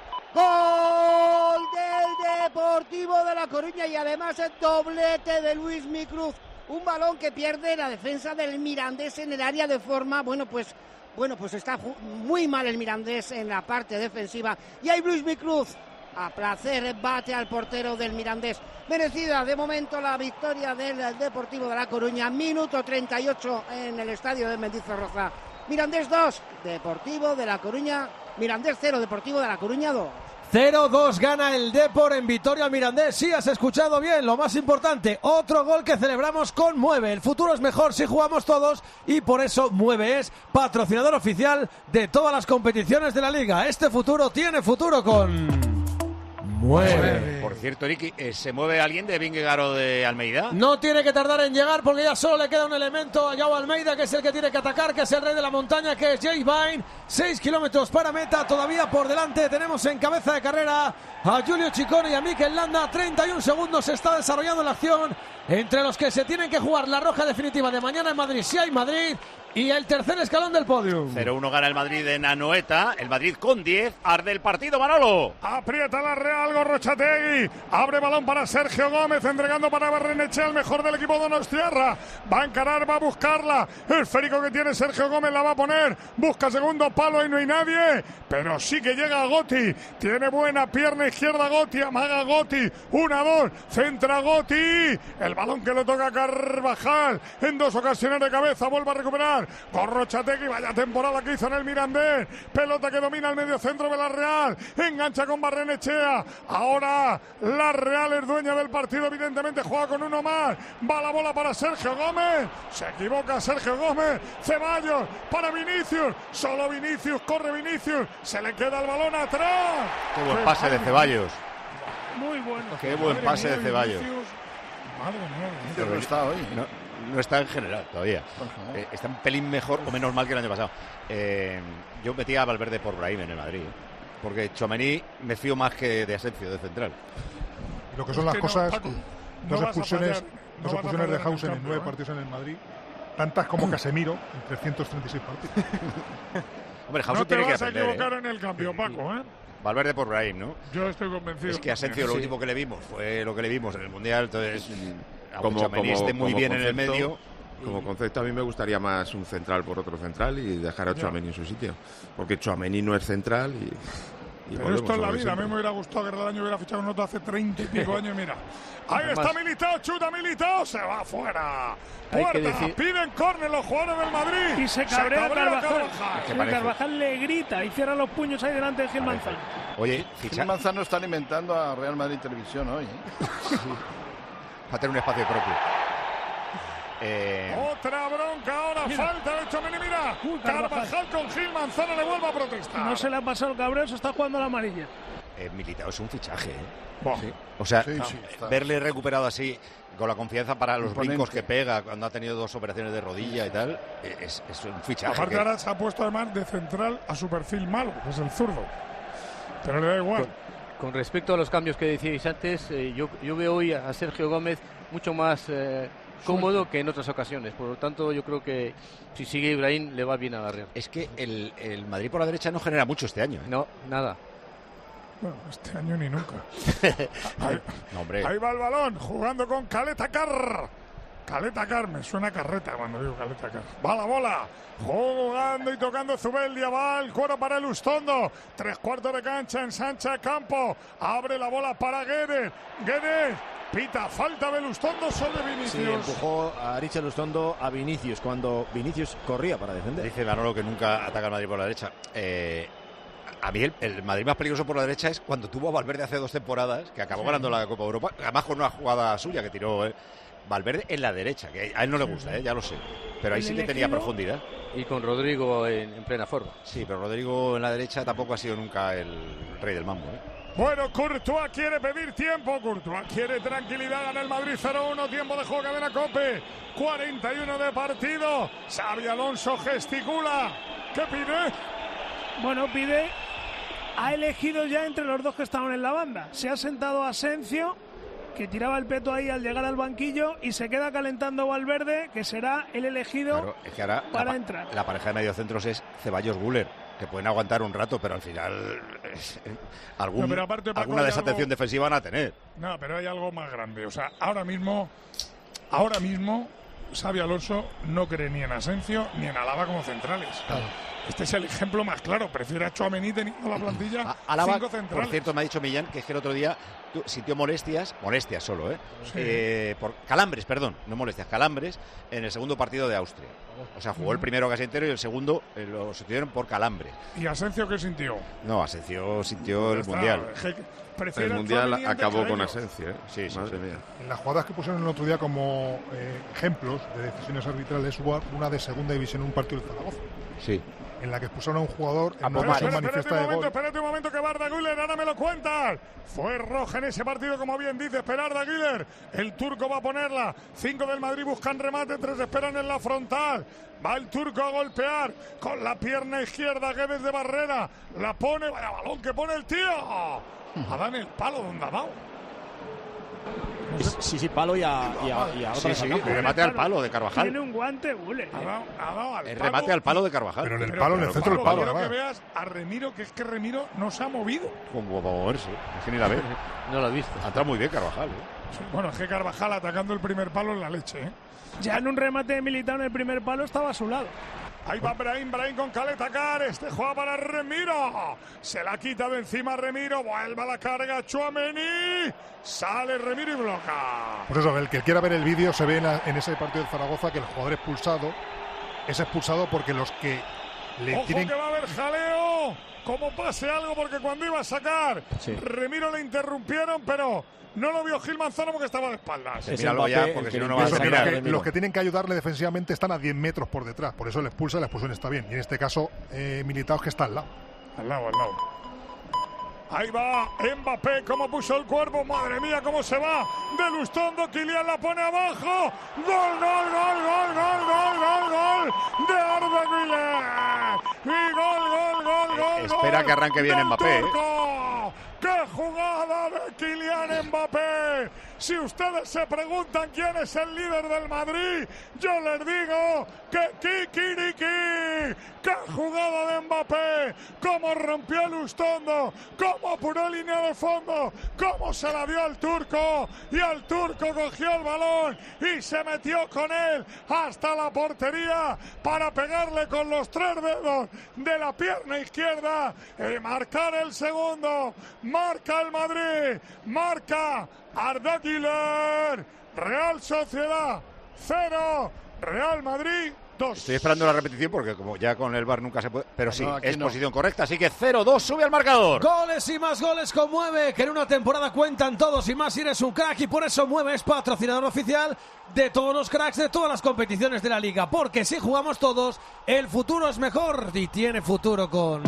Gol del Deportivo de La Coruña y además el doblete de Luis Micruz. Un balón que pierde la defensa del Mirandés en el área de forma, bueno, pues bueno, pues está muy mal el Mirandés en la parte defensiva. Y hay Luis Micruz. A placer bate al portero del Mirandés. Merecida de momento la victoria del Deportivo de La Coruña. Minuto treinta y ocho en el estadio de Mendizorroza. Mirandés dos, Deportivo de La Coruña. Mirandés cero, Deportivo de La Coruña dos. cero dos gana el Depor en Vitoria al Mirandés. Sí, has escuchado bien, lo más importante, otro gol que celebramos con Mueve. El futuro es mejor si jugamos todos y por eso Mueve es patrocinador oficial de todas las competiciones de la liga. Este futuro tiene futuro con Mueve. Por cierto, Ricky, eh, ¿se mueve alguien de Vingegaard o de Almeida? No tiene que tardar en llegar porque ya solo le queda un elemento a Joao Almeida, que es el que tiene que atacar, que es el rey de la montaña, que es Jay Vine. Seis kilómetros para meta, todavía por delante. Tenemos en cabeza de carrera a Giulio Ciccone y a Mikel Landa. treinta y un segundos se está desarrollando la acción entre los que se tienen que jugar la roja definitiva de mañana en Madrid, si hay Madrid, y el tercer escalón del podio. cero uno gana el Madrid en Anoeta. El Madrid con diez. Arde el partido, Manolo. Aprieta la Real, Gorrochategui. Abre balón para Sergio Gómez, entregando para Barrenechea, el mejor del equipo donostiarra. Va a encarar, va a buscarla. El esférico que tiene Sergio Gómez la va a poner. Busca segundo palo y no hay nadie. Pero sí que llega Gotti. Tiene buena pierna izquierda Gotti. Amaga Gotti. Una, dos. Centra Gotti. El balón que le toca a Carvajal, en dos ocasiones de cabeza, vuelve a recuperar, Gorrochategui, vaya temporada que hizo en el Mirandés, pelota que domina el medio centro de la Real, engancha con Barrenechea, ahora la Real es dueña del partido, evidentemente juega con uno más, va la bola para Sergio Gómez, se equivoca Sergio Gómez, Ceballos para Vinicius, solo Vinicius, corre Vinicius, se le queda el balón atrás. Qué buen pase de Ceballos. Muy bueno. Qué buen pase de Ceballos. Madre mía, Pero no está hoy. No, no está en general todavía. Eh, está un pelín mejor o menos mal que el año pasado. Eh, yo metía a Valverde por Brahim en el Madrid. Porque Tchouaméni me fío más que de Asensio, de central. Lo que son Es las que no, cosas, Paco, dos no vas a expulsiones, fallar, no dos vas a expulsiones de fallar en Hausen el en nueve cambio, ¿eh? partidos en el Madrid, tantas como Casemiro en trescientos treinta y seis partidos. Hombre, Hausen No te tiene que vas a aprender. equivocar ¿eh? en el cambio, Paco, ¿eh? Valverde por Brahim, ¿no? Yo estoy convencido. Es que Asensio lo Sí. último que le vimos fue lo que le vimos en el Mundial, entonces aunque Como, Tchouaméni como, esté muy como bien en el concepto, medio. Como concepto a mí me gustaría más un central por otro central y dejar a Ya. Tchouaméni en su sitio. Porque Tchouaméni no es central y, y Pero volvemos esto es a la lo de vida. A mí siempre. me hubiera gustado que Relaño hubiera fichado un otro hace treinta y pico años. Mira, ahí Además- está Militao, chuta Militao, se va afuera. Hay que Puerta, decir- piden córner los jugadores del Madrid. Y se cabrea Carvajal. Carvajal. Sí, Carvajal le grita y cierra los puños ahí delante de Gil Manzano. Oye, Gil Manzano está alimentando a Real Madrid Televisión hoy. ¿eh? Va a tener un espacio propio. Eh, Otra bronca ahora, Mira. falta de Tchouaméni, mira. Uy, Carvajal. Carvajal con Gil Manzano le vuelve a protestar. No se le ha pasado el cabreo, se está jugando a la amarilla. eh, Militao es un fichaje, ¿eh? Buah. Sí. O sea, Sí, sí, está. verle recuperado así, con la confianza para los Imponente. brincos que pega, cuando ha tenido dos operaciones de rodilla y tal, eh, es, es un fichaje. Aparte que- ahora se ha puesto además de central a su perfil malo, que es el zurdo. Pero le da igual. Con respecto a los cambios que decíais antes, eh, yo, yo veo hoy a Sergio Gómez mucho más eh, cómodo que en otras ocasiones. Por lo tanto, yo creo que si sigue Ibrahim le va bien a la Real. Es que el, el Madrid por la derecha no genera mucho este año. ¿eh? No, nada. Bueno, este año ni nunca. Ahí, No, hombre. ahí va el balón, jugando con Caleta Car. Caleta Car, me suena carreta cuando digo Caleta Car. Va la bola, jugando y tocando Zubeldia, va el cuero para el Ustondo. Tres cuartos de cancha, ensancha el campo. Abre la bola para Guedes. Guedes, pita, falta de Ustondo sobre Sí, Vinicius. empujó a Richard Lustondo a Vinicius cuando Vinicius corría para defender. Dice Manolo que nunca ataca al Madrid por la derecha. Eh, a mí el, el Madrid más peligroso por la derecha es cuando tuvo a Valverde hace dos temporadas, que acabó Sí. ganando la Copa Europa, además con una jugada suya que tiró eh, Valverde en la derecha, que a él no le gusta, eh, ya lo sé. Pero ahí El sí que tenía elegido- profundidad. Y con Rodrigo en, en plena forma. Sí, pero Rodrigo en la derecha tampoco ha sido nunca el rey del mambo. ¿eh? Bueno, Courtois quiere pedir tiempo, Courtois quiere tranquilidad, gana el Madrid cero uno, tiempo de juego, cadena COPE, cuarenta y uno de partido, Xabi Alonso gesticula, ¿qué pide? Bueno, pide, ha elegido ya entre los dos que estaban en la banda. Se ha sentado Asensio, que tiraba el peto ahí al llegar al banquillo, y se queda calentando Valverde, que será el elegido Claro, es que ahora para la, pa- entrar. la pareja de mediocentros es Ceballos-Guller, que pueden aguantar un rato, pero al final es- algún, No, pero aparte, Paco, alguna hay desatención algo- defensiva van a tener. No, pero hay algo más grande, o sea, ahora mismo, ahora mismo, Xabi Alonso no cree ni en Asensio ni en Alaba como centrales. Este es el ejemplo más claro, prefiere a Tchouaméni teniendo la plantilla A- Alaba, cinco por centrales. cierto, me ha dicho Millán que es que el otro día tu- sintió molestias, molestias solo, ¿eh? Sí. Eh, por calambres, perdón, no molestias, calambres en el segundo partido de Austria. O sea, jugó el primero casi entero y el segundo eh, lo sustituyeron por calambres. ¿Y Asensio qué sintió? No, Asensio sintió el Ya está, Mundial. es que prefiere El a Mundial Tchouaméni antes acabó que a con ellos. Asensio, ¿eh? Sí, sí, Madre sí. mía. En las jugadas que pusieron el otro día como eh, ejemplos de decisiones arbitrales hubo una de segunda división en un partido de Zaragoza, Sí. en la que expulsaron a un jugador en una Espera, ocasión espera, espérate manifiesta un de momento, gol. espérate un momento que Barda Güler, ahora me lo cuentas. Fue roja en ese partido, como bien dice Arda Güler. El turco va a ponerla. Cinco del Madrid buscan remate, tres esperan en la frontal. Va el turco a golpear con la pierna izquierda, Guedes de Barrera. La pone, vaya balón que pone el tío. A dar en el palo donde ha dado. Sí, sí, palo y a, y a, y a Sí, otra vez sí, al campo. el remate al palo de Carvajal. Tiene un guante, Guller. Ha dado, ha dado al El palo. remate al palo de Carvajal. Pero en el Pero, palo, en el pero, centro del Paco, palo, quiero que además. veas a Remiro, que es que Remiro no se ha movido. Como para moverse. Es que ni la ve. No lo he visto. Ha entrado muy bien Carvajal. ¿eh? Bueno, es que Carvajal atacando el primer palo en la leche, ¿eh? Ya en un remate de Militao en el primer palo estaba a su lado. Ahí va Brahim, Brahim con Caleta Car. Este juega para Remiro. Se la quita de encima Remiro. Vuelve a la carga Tchouaméni. Sale Remiro y bloca. Pues eso, el que quiera ver el vídeo, se ve en, la, en ese partido de Zaragoza que el jugador expulsado es expulsado porque los que le Ojo tienen... que va a haber jaleo. Como pase algo, porque cuando iba a sacar, sí. Remiro le interrumpieron, pero no lo vio Gil Manzano porque estaba de espaldas. Es ya, porque si no, no va a ser los, que, los que tienen que ayudarle defensivamente están a diez metros por detrás, por eso le expulsa y la expulsión está bien. Y en este caso, eh, Militao es que está al lado. Al lado, al lado. Ahí va Mbappé, cómo puso el cuerpo, madre mía, cómo se va. De Lustondo, Kylian la pone abajo. Gol, gol, gol, gol, gol, gol, gol, gol de Arda Güler. Y gol, gol, gol, gol. Espera gol que arranque bien Mbappé. ¿eh? ¡Qué jugada de Kylian Mbappé! Si ustedes se preguntan quién es el líder del Madrid, yo les digo que Kikiriki. ¡Qué jugada de Mbappé! ¡Cómo rompió el Lustondo! ¡Cómo apuró línea de fondo! ¡Cómo se la dio al turco! Y el turco cogió el balón y se metió con él hasta la portería para pegarle con los tres dedos de la pierna izquierda y marcar el segundo. Marca el Madrid, marca Arda Güler. Real Sociedad cero, Real Madrid dos. Estoy esperando la repetición porque como ya con el V A R nunca se puede, pero sí, no, es no. posición correcta, así que cero dos sube al marcador. Goles y más goles con Mueve, que en una temporada cuentan todos y más si eres un crack, y por eso Mueve es patrocinador oficial de todos los cracks de todas las competiciones de la liga, porque si jugamos todos, el futuro es mejor y tiene futuro con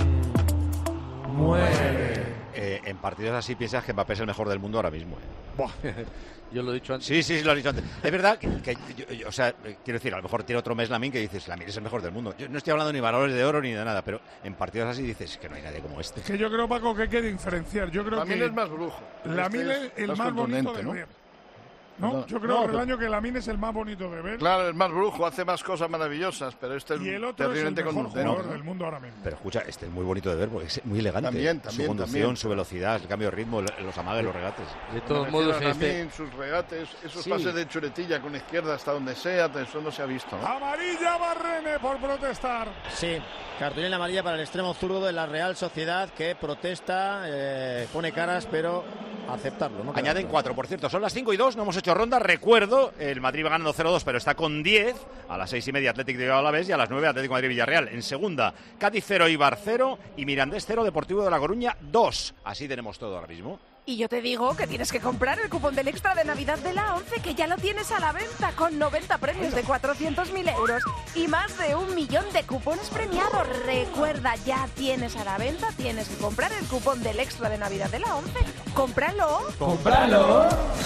Mueve. Eh, en partidos así piensas que Mbappé es el mejor del mundo ahora mismo. ¿eh? Yo lo he dicho antes. Sí, sí, sí, lo he dicho antes. Es verdad que, que yo, yo, o sea, quiero decir, a lo mejor tiene otro mes Lamine que dices, Lamine es el mejor del mundo. Yo no estoy hablando ni valores de oro ni de nada, pero en partidos así dices que no hay nadie como este. Que yo creo, Paco, que hay que diferenciar. Yo creo Lamine que es más brujo. Lamine es el más, más bonito de ¿no? ver. ¿No? No, yo creo no, que el año que Lamine es el más bonito de ver. Claro, el más brujo, hace más cosas maravillosas, pero este y el es otro terriblemente es el mejor jugador ¿no? del mundo ahora mismo. Pero escucha, este es muy bonito de ver porque es muy elegante. También, también, su conducción, también. su velocidad, el cambio de ritmo, los amagues, los regates. De todos modos, Lamine, este... sus regates, esos sí. pases de churetilla con izquierda hasta donde sea, eso no se ha visto, ¿no? Amarilla Barrene por protestar. Sí, cartulina amarilla para el extremo zurdo de la Real Sociedad, que protesta, eh, pone caras, pero aceptarlo, ¿no? Añaden cuatro, por cierto, son las cinco y dos, no hemos hecho ronda. Recuerdo, el Madrid va ganando cero dos, pero está con diez. A las seis y media Atlético de Alavés y a las nueve Atlético de Madrid Villarreal. En segunda, Cádiz cero, Eibar cero y Mirandés cero, Deportivo de La Coruña dos. Así tenemos todo ahora mismo. Y yo te digo que tienes que comprar el cupón del extra de Navidad de la ONCE, que ya lo tienes a la venta con noventa premios de cuatrocientos mil euros y más de un millón de cupones premiados. Recuerda, ya tienes a la venta, tienes que comprar el cupón del extra de Navidad de la ONCE. ¡Cómpralo! ¡Cómpralo!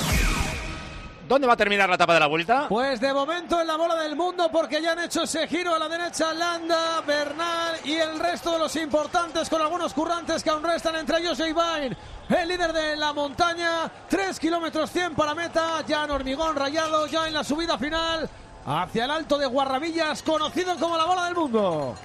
¿Dónde va a terminar la etapa de la vuelta? Pues de momento en la bola del mundo, porque ya han hecho ese giro a la derecha Landa, Bernal y el resto de los importantes, con algunos currantes que aún restan, entre ellos Eibain, el líder de la montaña. Tres kilómetros cien para meta, ya en hormigón rayado, ya en la subida final hacia el Alto de Guarrabillas, conocido como la bola del mundo.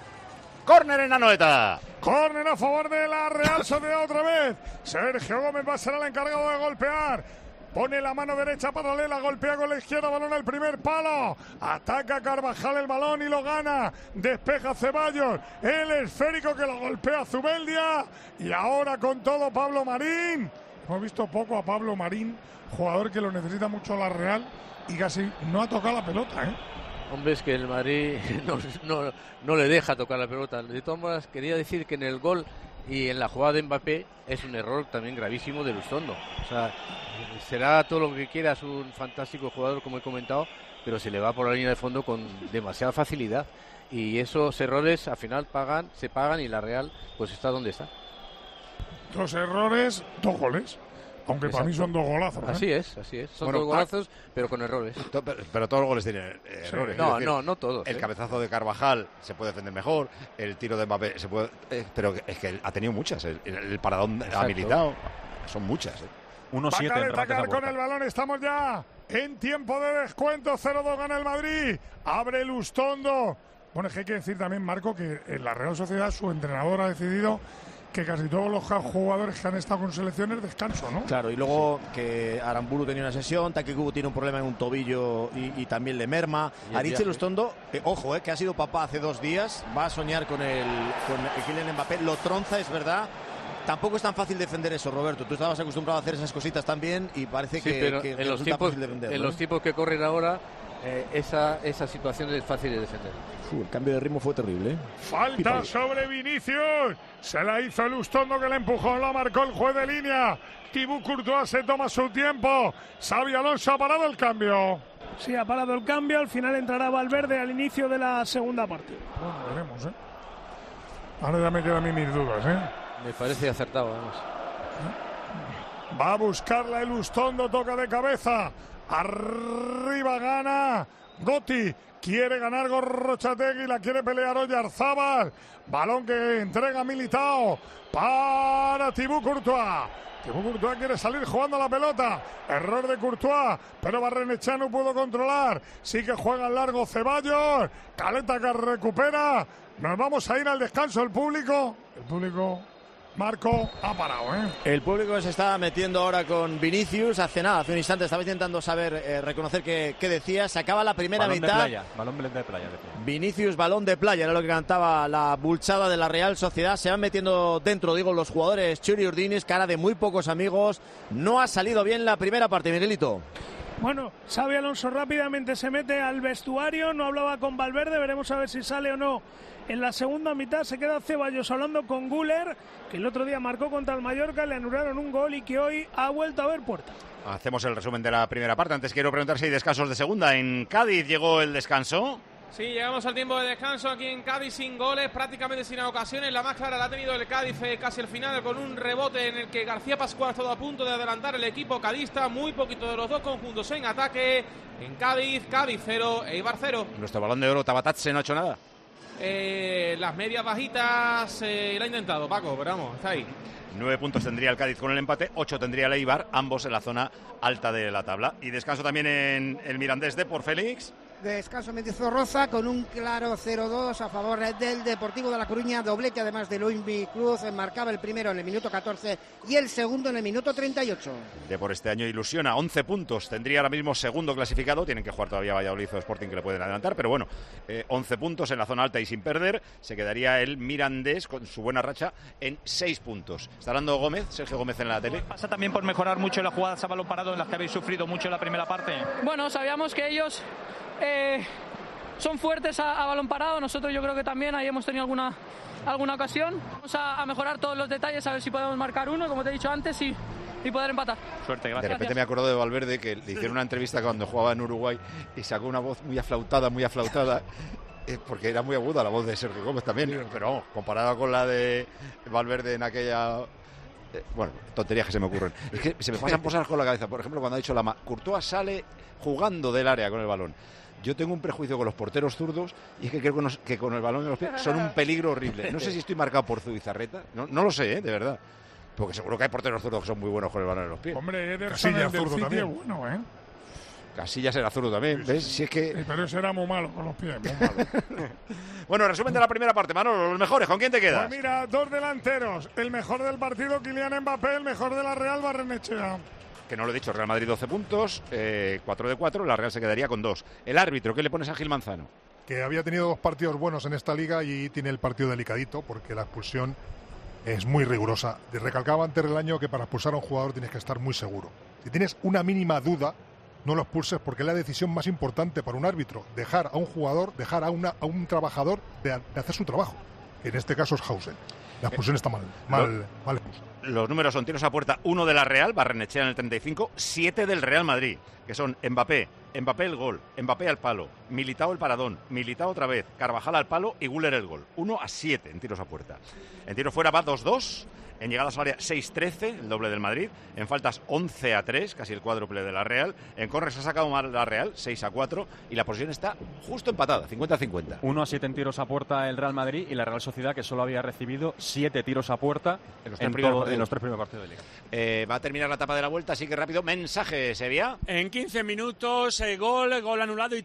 Córner en Anoeta. Córner a favor de la Real Sociedad otra vez. Sergio Gómez va a ser el encargado de golpear. Pone la mano derecha paralela, golpea con la izquierda, balón al primer palo. Ataca Carvajal el balón y lo gana. Despeja Ceballos, el esférico que lo golpea Zubeldia. Y ahora con todo Pablo Marín. Hemos visto poco a Pablo Marín, jugador que lo necesita mucho la Real y casi no ha tocado la pelota, ¿eh? Hombre, es que el Madrid no, no, no le deja tocar la pelota. De todas maneras, quería decir que en el gol y en la jugada de Mbappé es un error también gravísimo de Lustondo. O sea, será todo lo que quiera, es un fantástico jugador, como he comentado, pero se le va por la línea de fondo con demasiada facilidad. Y esos errores al final pagan, se pagan y la Real pues está donde está. Dos errores, dos goles. Aunque Exacto. para mí son dos golazos, ¿eh? Así es, así es. Son Bueno, dos golazos, pero con errores. To- Pero, pero todos los goles tienen eh, Sí. errores. No, Es decir, no, no todos, El ¿eh? cabezazo de Carvajal se puede defender mejor, el tiro de Mbappé se puede... eh, pero es que ha tenido muchas. El, el paradón Exacto. ha militado. Son muchas. ¿eh? uno siete con el balón, estamos ya en tiempo de descuento. cero dos gana el Madrid. Abre Lustondo. Bueno, es que hay que decir también, Marco, que en la Real Sociedad su entrenador ha decidido que casi todos los jugadores que han estado con selecciones descanso, ¿no? Claro, y luego que Aramburu tenía una sesión, Takekubo tiene un problema en un tobillo y, y también le merma. Aritz Elustondo, eh, ojo, eh, que ha sido papá hace dos días, va a soñar con el, con el Kylian Mbappé, lo tronza, es verdad. Tampoco es tan fácil defender eso, Roberto. Tú estabas acostumbrado a hacer esas cositas también y parece sí, que, pero que en los tiempos, fácil defender, en ¿no? los tiempos que corren ahora, eh, esa, esa situación es fácil de defender. Uf, el cambio de ritmo fue terrible, ¿eh? Falta Pipa. sobre Vinicius. Se la hizo Elustondo, que le empujó, la marcó el juez de línea. Thibaut Courtois se toma su tiempo. Xabi Alonso ha parado el cambio. Sí, ha parado el cambio. Al final entrará Valverde al inicio de la segunda partida. Bueno, veremos, ¿eh? Ahora ya me quedan a mí mis dudas, ¿eh? Me parece acertado, además. Va a buscarla Elustondo, toca de cabeza. Arriba gana Gotti. Quiere ganar Gorrochategui, la quiere pelear Oyarzábal. Balón que entrega Militao para Thibaut Courtois. Thibaut Courtois quiere salir jugando la pelota. Error de Courtois, pero Barrenechea no pudo controlar. Sí que juega al largo Ceballos. Caleta que recupera. Nos vamos a ir al descanso. El público, el público... Marco ha parado, ¿eh? El público se está metiendo ahora con Vinicius. Hace nada, hace un instante estaba intentando saber, eh, reconocer qué, qué decía. Se acaba la primera balón mitad. De playa, balón de playa, decía. Vinicius, balón de playa, era lo que cantaba la bulchada de la Real Sociedad. Se van metiendo dentro, digo, los jugadores. Churi Urdinis, cara de muy pocos amigos. No ha salido bien la primera parte, Miguelito. Bueno, Xabi Alonso rápidamente se mete al vestuario. No hablaba con Valverde, veremos a ver si sale o no. En la segunda mitad se queda Ceballos hablando con Güler, que el otro día marcó contra el Mallorca, le anularon un gol y que hoy ha vuelto a ver puerta. Hacemos el resumen de la primera parte. Antes quiero preguntar si hay descansos de segunda. En Cádiz llegó el descanso. Sí, llegamos al tiempo de descanso aquí en Cádiz sin goles, prácticamente sin ocasiones. La más clara la ha tenido el Cádiz eh, casi al final con un rebote en el que García Pascual ha estado a punto de adelantar el equipo cadista. Muy poquito de los dos conjuntos en ataque. En Cádiz, Cádiz cero, Eibar cero. Nuestro balón de oro Tabatatse no ha hecho nada. Eh, las medias bajitas eh, la ha intentado Paco, pero vamos, está ahí. Nueve puntos tendría el Cádiz con el empate, ocho tendría el Eibar, ambos en la zona alta de la tabla. Y descanso también en el Mirandés de por Félix. Descanso Mendizorroza con un claro cero dos a favor del Deportivo de La Coruña, doblete además de Luis Cruz, marcaba el primero en el minuto catorce y el segundo en el minuto treinta y ocho. De por este año ilusiona, once puntos, tendría ahora mismo segundo clasificado, tienen que jugar todavía Valladolid o Sporting que le pueden adelantar, pero bueno, eh, once puntos en la zona alta y sin perder, se quedaría el Mirandés con su buena racha en seis puntos. Está hablando Gómez, Sergio Gómez en la tele. ¿Pasa también por mejorar mucho las jugadas a balón parado en las que habéis sufrido mucho en la primera parte? Bueno, sabíamos que ellos eh, son fuertes a, a balón parado, nosotros yo creo que también ahí hemos tenido alguna, alguna ocasión. Vamos a, a mejorar todos los detalles, a ver si podemos marcar uno, como te he dicho antes, y, y poder empatar. Suerte, gracias. De repente me acuerdo de Valverde, que le hicieron una entrevista cuando jugaba en Uruguay y sacó una voz muy aflautada, muy aflautada. Eh, porque era muy aguda la voz de Sergio Gómez también, pero vamos, comparada con la de Valverde en aquella... Eh, bueno, tonterías que se me ocurren. Es que se me pasan cosas con la cabeza. Por ejemplo, cuando ha dicho Lama, Courtois sale jugando del área con el balón. Yo tengo un prejuicio con los porteros zurdos y es que creo que, nos, que con el balón en los pies son un peligro horrible. No sé si estoy marcado por Zubizarreta, no, no lo sé, ¿eh? De verdad. Porque seguro que hay porteros zurdos que son muy buenos con el balón en los pies. Hombre, Ederson del City también. Bueno, ¿eh? Casillas era zurdo también, ¿ves? Si es que... Sí, pero ese era muy malo con los pies, muy malo. Bueno, resumen de la primera parte, Manolo, los mejores, ¿con quién te quedas? Pues mira, dos delanteros, el mejor del partido Kylian Mbappé, el mejor de la Real Barrenechea. Que no lo he dicho, Real Madrid doce puntos, eh, cuatro de cuatro, la Real se quedaría con dos. El árbitro, ¿qué le pones a Gil Manzano? Que había tenido dos partidos buenos en esta liga y tiene el partido delicadito porque la expulsión es muy rigurosa. Te recalcaba antes del año que para expulsar a un jugador tienes que estar muy seguro. Si tienes una mínima duda, no lo expulses porque es la decisión más importante para un árbitro. Dejar a un jugador, dejar a, una, a un trabajador de, de hacer su trabajo. Que en este caso es Hausen. La expulsión está mal, mal, mal expulsada. Los números son tiros a puerta, uno de la Real, Barrenechea en el treinta y cinco, siete del Real Madrid, que son Mbappé, Mbappé el gol, Mbappé al palo, Militao el paradón, Militao otra vez, Carvajal al palo y Güler el gol. uno a siete en tiros a puerta. En tiro fuera va dos dos. En llegadas al área seis trece, el doble del Madrid. En faltas once a tres, casi el cuádruple de la Real. En corners ha sacado mal la Real, seis a cuatro. Y la posición está justo empatada, cincuenta a cincuenta. uno a siete en tiros a puerta el Real Madrid y la Real Sociedad, que solo había recibido siete tiros a puerta en los tres, en primeros, todo, en los tres primeros partidos de Liga. Eh, va a terminar la etapa de la vuelta, así que rápido. Mensaje, Sevilla. En quince minutos, eh, gol, gol anulado y tiro a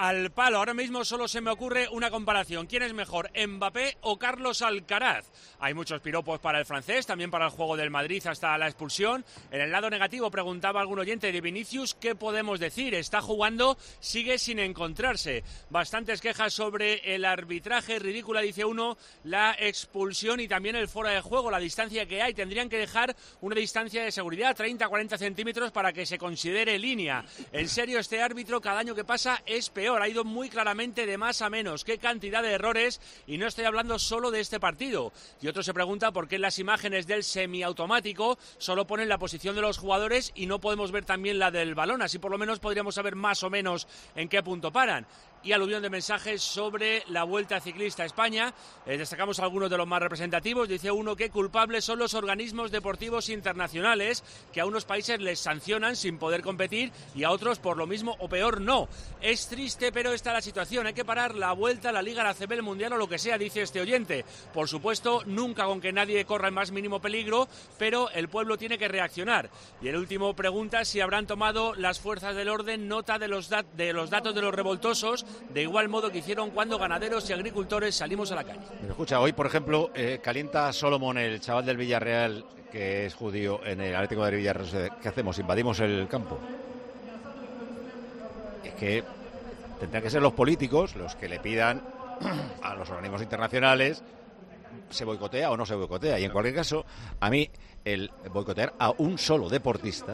al palo. Ahora mismo solo se me ocurre una comparación. ¿Quién es mejor, Mbappé o Carlos Alcaraz? Hay muchos piropos para el francés, también para el juego del Madrid hasta la expulsión. En el lado negativo preguntaba algún oyente de Vinicius, ¿qué podemos decir? Está jugando, sigue sin encontrarse. Bastantes quejas sobre el arbitraje, ridícula, dice uno, la expulsión y también el fuera de juego, la distancia que hay. Tendrían que dejar una distancia de seguridad, treinta a cuarenta centímetros, para que se considere línea. En serio, este árbitro cada año que pasa es peor, ha ido muy claramente de más a menos. Qué cantidad de errores, y no estoy hablando solo de este partido. Y otro se pregunta por qué en las imágenes del semiautomático solo ponen la posición de los jugadores y no podemos ver también la del balón. Así por lo menos podríamos saber más o menos en qué punto paran. Y aluvión de mensajes sobre la Vuelta Ciclista a España. Eh, destacamos algunos de los más representativos. Dice uno que culpables son los organismos deportivos internacionales, que a unos países les sancionan sin poder competir y a otros por lo mismo o peor no. Es triste, pero esta es la situación. Hay que parar la Vuelta, la Liga, la C B, el Mundial o lo que sea, dice este oyente. Por supuesto, nunca con que nadie corra el más mínimo peligro, pero el pueblo tiene que reaccionar. Y el último pregunta si habrán tomado las fuerzas del orden nota de los, dat- de los datos de los revoltosos, de igual modo que hicieron cuando ganaderos y agricultores salimos a la calle. Pero escucha, hoy, por ejemplo, eh, calienta Solomon, el chaval del Villarreal, que es judío, en el Atlético de Villarreal. ¿Qué hacemos? ¿Invadimos el campo? Es que tendrán que ser los políticos los que le pidan a los organismos internacionales se boicotea o no se boicotea. Y en cualquier caso, a mí, el boicotear a un solo deportista,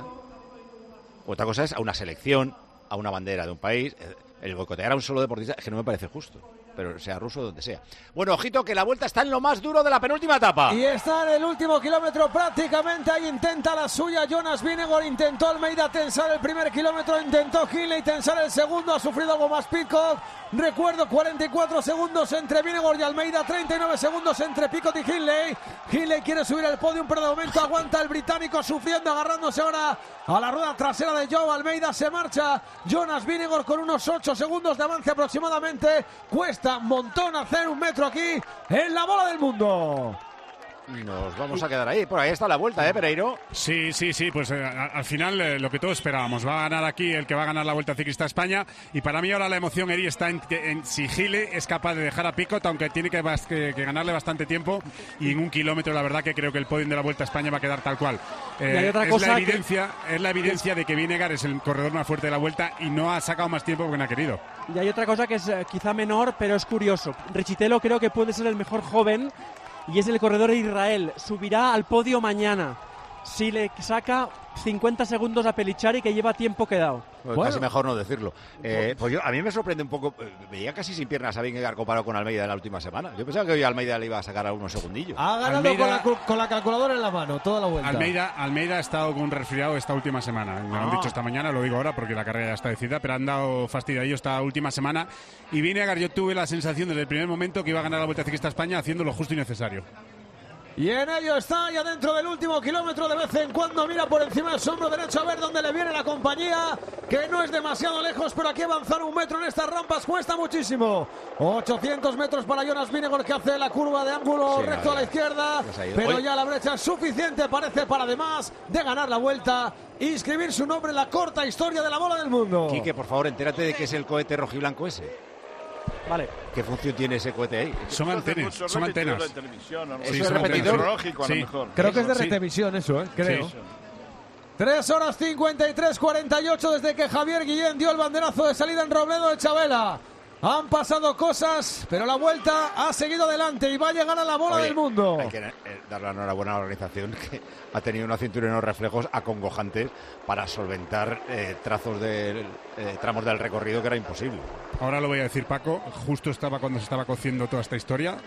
otra cosa es a una selección, a una bandera de un país. El boicotear a un solo deportista es que no me parece justo, pero sea ruso o donde sea. Bueno, ojito que la Vuelta está en lo más duro de la penúltima etapa. Y está en el último kilómetro prácticamente, ahí intenta la suya Jonas Vingegaard, intentó Almeida tensar el primer kilómetro, intentó Hindley tensar el segundo, ha sufrido algo más Pidcock. Recuerdo, cuarenta y cuatro segundos entre Vingegaard y Almeida, treinta y nueve segundos entre Pidcock y Hindley. Hindley quiere subir al podio, pero de momento aguanta el británico sufriendo, agarrándose ahora a la rueda trasera de Joao Almeida. Se marcha Jonas Vingegaard con unos ocho segundos de avance aproximadamente. Cuesta un montón hacer un metro aquí en la bola del mundo. Nos vamos a quedar ahí. Por ahí está la Vuelta, ¿eh, Pereiro? Sí, sí, sí. Pues eh, a, al final eh, lo que todos esperábamos. Va a ganar aquí el que va a ganar la Vuelta Ciclista a España. Y para mí ahora la emoción, Eri, está en, en si Gile es capaz de dejar a Picot, aunque tiene que, que, que ganarle bastante tiempo. Y en un kilómetro, la verdad que creo que el podio de la Vuelta a España va a quedar tal cual. Eh, y hay otra es, cosa la que... evidencia, es la evidencia de que Vingegaard es el corredor más fuerte de la Vuelta y no ha sacado más tiempo porque no ha querido. Y hay otra cosa que es eh, quizá menor, pero es curioso. Richitelo creo que puede ser el mejor joven y es el corredor de Israel. Subirá al podio mañana si le saca cincuenta segundos a Pelichari, que lleva tiempo quedado. Pues bueno, casi mejor no decirlo. Eh, pues yo, a mí me sorprende un poco. Eh, veía casi sin piernas a Vingegaard comparado con Almeida en la última semana. Yo pensaba que hoy Almeida le iba a sacar a unos segundillos. Ha ganado Almeida, con, la, con la calculadora en la mano toda la Vuelta. Almeida, Almeida ha estado con un resfriado esta última semana. Me lo han Ah. dicho esta mañana, lo digo ahora porque la carrera ya está decidida, pero han dado fastidio a ellos esta última semana. Y Vingegaard, yo tuve la sensación desde el primer momento que iba a ganar la Vuelta Ciclista a España haciendo lo justo y necesario. Y en ello está, ya dentro del último kilómetro, de vez en cuando mira por encima del hombro derecho a ver dónde le viene la compañía, que no es demasiado lejos, pero aquí avanzar un metro en estas rampas cuesta muchísimo. ochocientos metros para Jonas Vingegaard, que hace la curva de ángulo Sí, recto a la izquierda, pero ya la brecha es suficiente, parece, para además de ganar la Vuelta, inscribir su nombre en la corta historia de la bola del mundo. Quique, por favor, entérate de qué es el cohete rojiblanco ese. Vale. ¿Qué función tiene ese cohete ahí? Son antenas, son antenas. De televisión, ¿no? ¿Eso Sí, es son repetidor? Tecnológico, a lo Sí. mejor. Creo que es de Sí. retevisión eso, ¿eh? Creo. Sí. tres horas cincuenta y tres cuarenta y ocho desde que Javier Guillén dio el banderazo de salida en Robledo de Chabela. Han pasado cosas, pero la Vuelta ha seguido adelante y va a llegar a la bola Oye, del mundo. Hay que eh, dar la enhorabuena a la organización, que ha tenido una cintura y unos reflejos acongojantes para solventar eh, trazos de eh, tramos del recorrido que era imposible. Ahora lo voy a decir, Paco. Justo estaba cuando se estaba cociendo toda esta historia.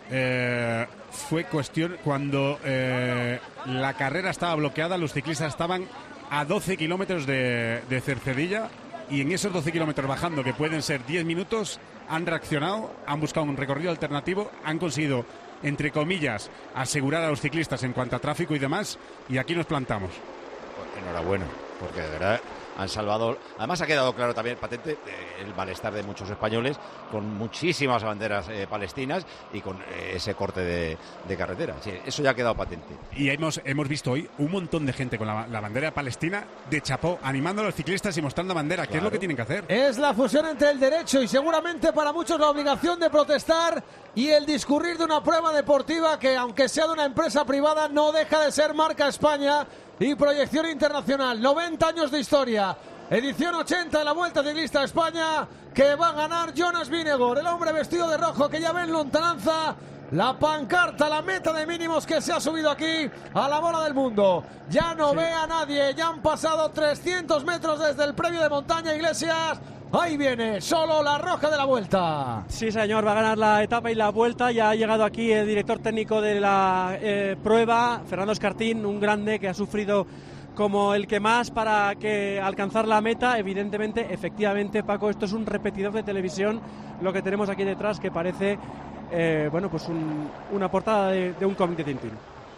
Eh, fue cuestión cuando eh, la carrera estaba bloqueada, los ciclistas estaban a doce kilómetros de, de Cercedilla. Y en esos doce kilómetros bajando, que pueden ser diez minutos, han reaccionado, han buscado un recorrido alternativo, han conseguido, entre comillas, asegurar a los ciclistas en cuanto a tráfico y demás, y aquí nos plantamos. Enhorabuena, porque de verdad han salvado. Además ha quedado claro también, patente, eh, el malestar de muchos españoles con muchísimas banderas eh, palestinas y con eh, ese corte de, de carretera. Sí, eso ya ha quedado patente. Y hemos, hemos visto hoy un montón de gente con la, la bandera palestina de chapó, animando a los ciclistas y mostrando bandera, claro. Que es lo que tienen que hacer. Es la fusión entre el derecho y seguramente para muchos la obligación de protestar y el discurrir de una prueba deportiva que, aunque sea de una empresa privada, no deja de ser marca España y proyección internacional. noventa años de historia. Edición ochenta de la Vuelta Ciclista a España, que va a ganar Jonas Vingegaard, el hombre vestido de rojo que ya ve en lontananza la pancarta, la meta de mínimos que se ha subido aquí a la bola del mundo. Ya no sí. ve a nadie, ya han pasado trescientos metros desde el premio de montaña, Iglesias. Ahí viene, solo la roja de la Vuelta. Sí, señor, va a ganar la etapa y la Vuelta. Ya ha llegado aquí el director técnico de la eh, prueba, Fernando Escartín, un grande que ha sufrido como el que más para que alcanzar la meta. Evidentemente, efectivamente, Paco, esto es un repetidor de televisión, lo que tenemos aquí detrás, que parece eh, bueno, pues un, una portada de, de un cómic de Tintín.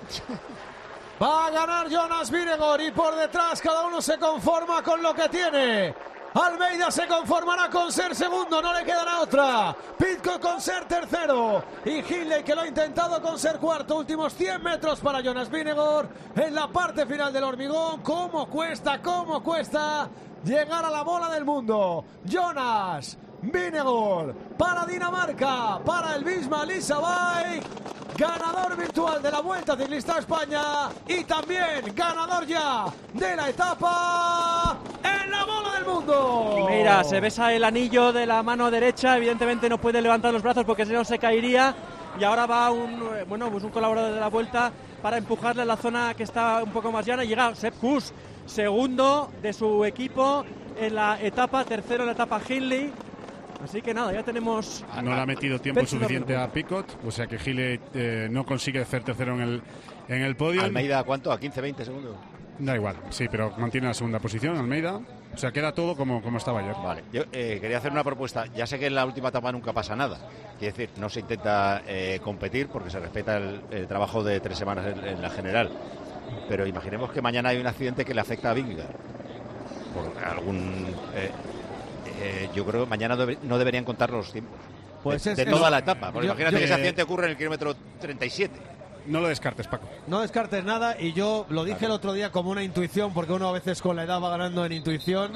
Va a ganar Jonas Vingegaard y por detrás cada uno se conforma con lo que tiene. Almeida se conformará con ser segundo, no le quedará otra. Pidcock con ser tercero. Y Hindley, que lo ha intentado, con ser cuarto. Últimos cien metros para Jonas Vingegaard en la parte final del hormigón. ¿Cómo cuesta, cómo cuesta llegar a la bola del mundo? Jonas Vingegaard para Dinamarca, para el Visma Lease, ganador virtual de la Vuelta Ciclista a España y también ganador ya de la etapa en la bola del mundo. Mira, se besa el anillo de la mano derecha, evidentemente no puede levantar los brazos porque si no se caería, y ahora va un bueno pues un colaborador de la Vuelta para empujarle a la zona que está un poco más llana. Llega Sepp Kuss, segundo de su equipo en la etapa, tercero en la etapa Hindley. Así que nada, ya tenemos... No le ha metido tiempo suficiente a Picot, o sea que Gile eh, no consigue hacer tercero en el, en el podio. ¿Almeida cuánto? ¿A quince, veinte segundos? Da igual, sí, pero mantiene la segunda posición Almeida. O sea, queda todo como, como estaba ayer. Vale, yo eh, quería hacer una propuesta. Ya sé que en la última etapa nunca pasa nada. Quiere decir, no se intenta eh, competir porque se respeta el, el trabajo de tres semanas en, en la general. Pero imaginemos que mañana hay un accidente que le afecta a Vingegaard. Por algún... Eh, Eh, yo creo que mañana debe, no deberían contar los tiempos pues de, es, de toda es, la etapa, porque yo, imagínate yo, que ese accidente ocurre en el kilómetro treinta y siete. No lo descartes, Paco. No descartes nada, y yo lo dije claro. el otro día como una intuición, porque uno a veces con la edad va ganando en intuición.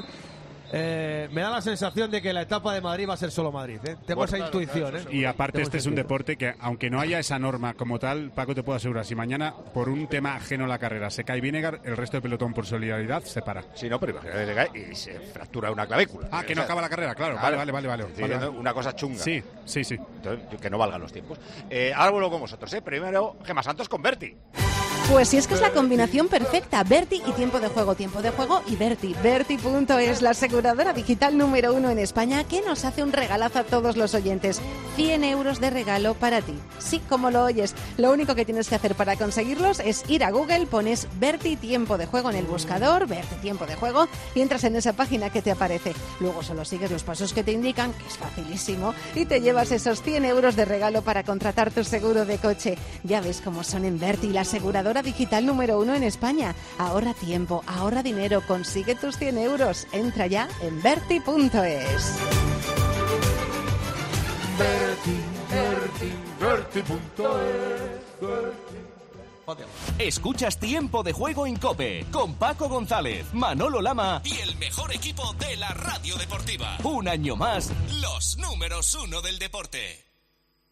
Eh, me da la sensación de que la etapa de Madrid va a ser solo Madrid, ¿eh? Tengo pues esa claro, intuición, claro, ¿eh? Y aparte Tengo este es un deporte que, aunque no haya esa norma como tal, Paco, te puedo asegurar, si mañana por un tema ajeno a la carrera se cae Vingegaard, el resto del pelotón por solidaridad se para. Sí, no, pero imagínate que se cae y se fractura una clavícula. Ah, que no acaba la carrera, claro. claro. Vale, vale, vale, vale, vale. Una cosa chunga. Sí, sí, sí. Entonces, que no valgan los tiempos. Eh, ahora vuelvo con vosotros, ¿eh? Primero, Gemma Santos con Berti. Pues si es que es la combinación perfecta, Berti y tiempo de juego, tiempo de juego y Berti. Berti punto es la aseguradora digital número uno en España que nos hace un regalazo a todos los oyentes. cien euros de regalo para ti. Sí, como lo oyes. Lo único que tienes que hacer para conseguirlos es ir a Google, pones Berti tiempo de juego en el buscador, Berti tiempo de juego, y entras en esa página que te aparece. Luego solo sigues los pasos que te indican, que es facilísimo, y te llevas esos cien euros de regalo para contratar tu seguro de coche. Ya ves cómo son en Berti, la aseguradora digital número uno en España. Ahorra tiempo, ahorra dinero, consigue tus cien euros. Entra ya en Berti punto es. Berti, Berti, Berti punto es. Escuchas Tiempo de Juego en COPE con Paco González, Manolo Lama y el mejor equipo de la radio deportiva. Un año más, los números uno del deporte.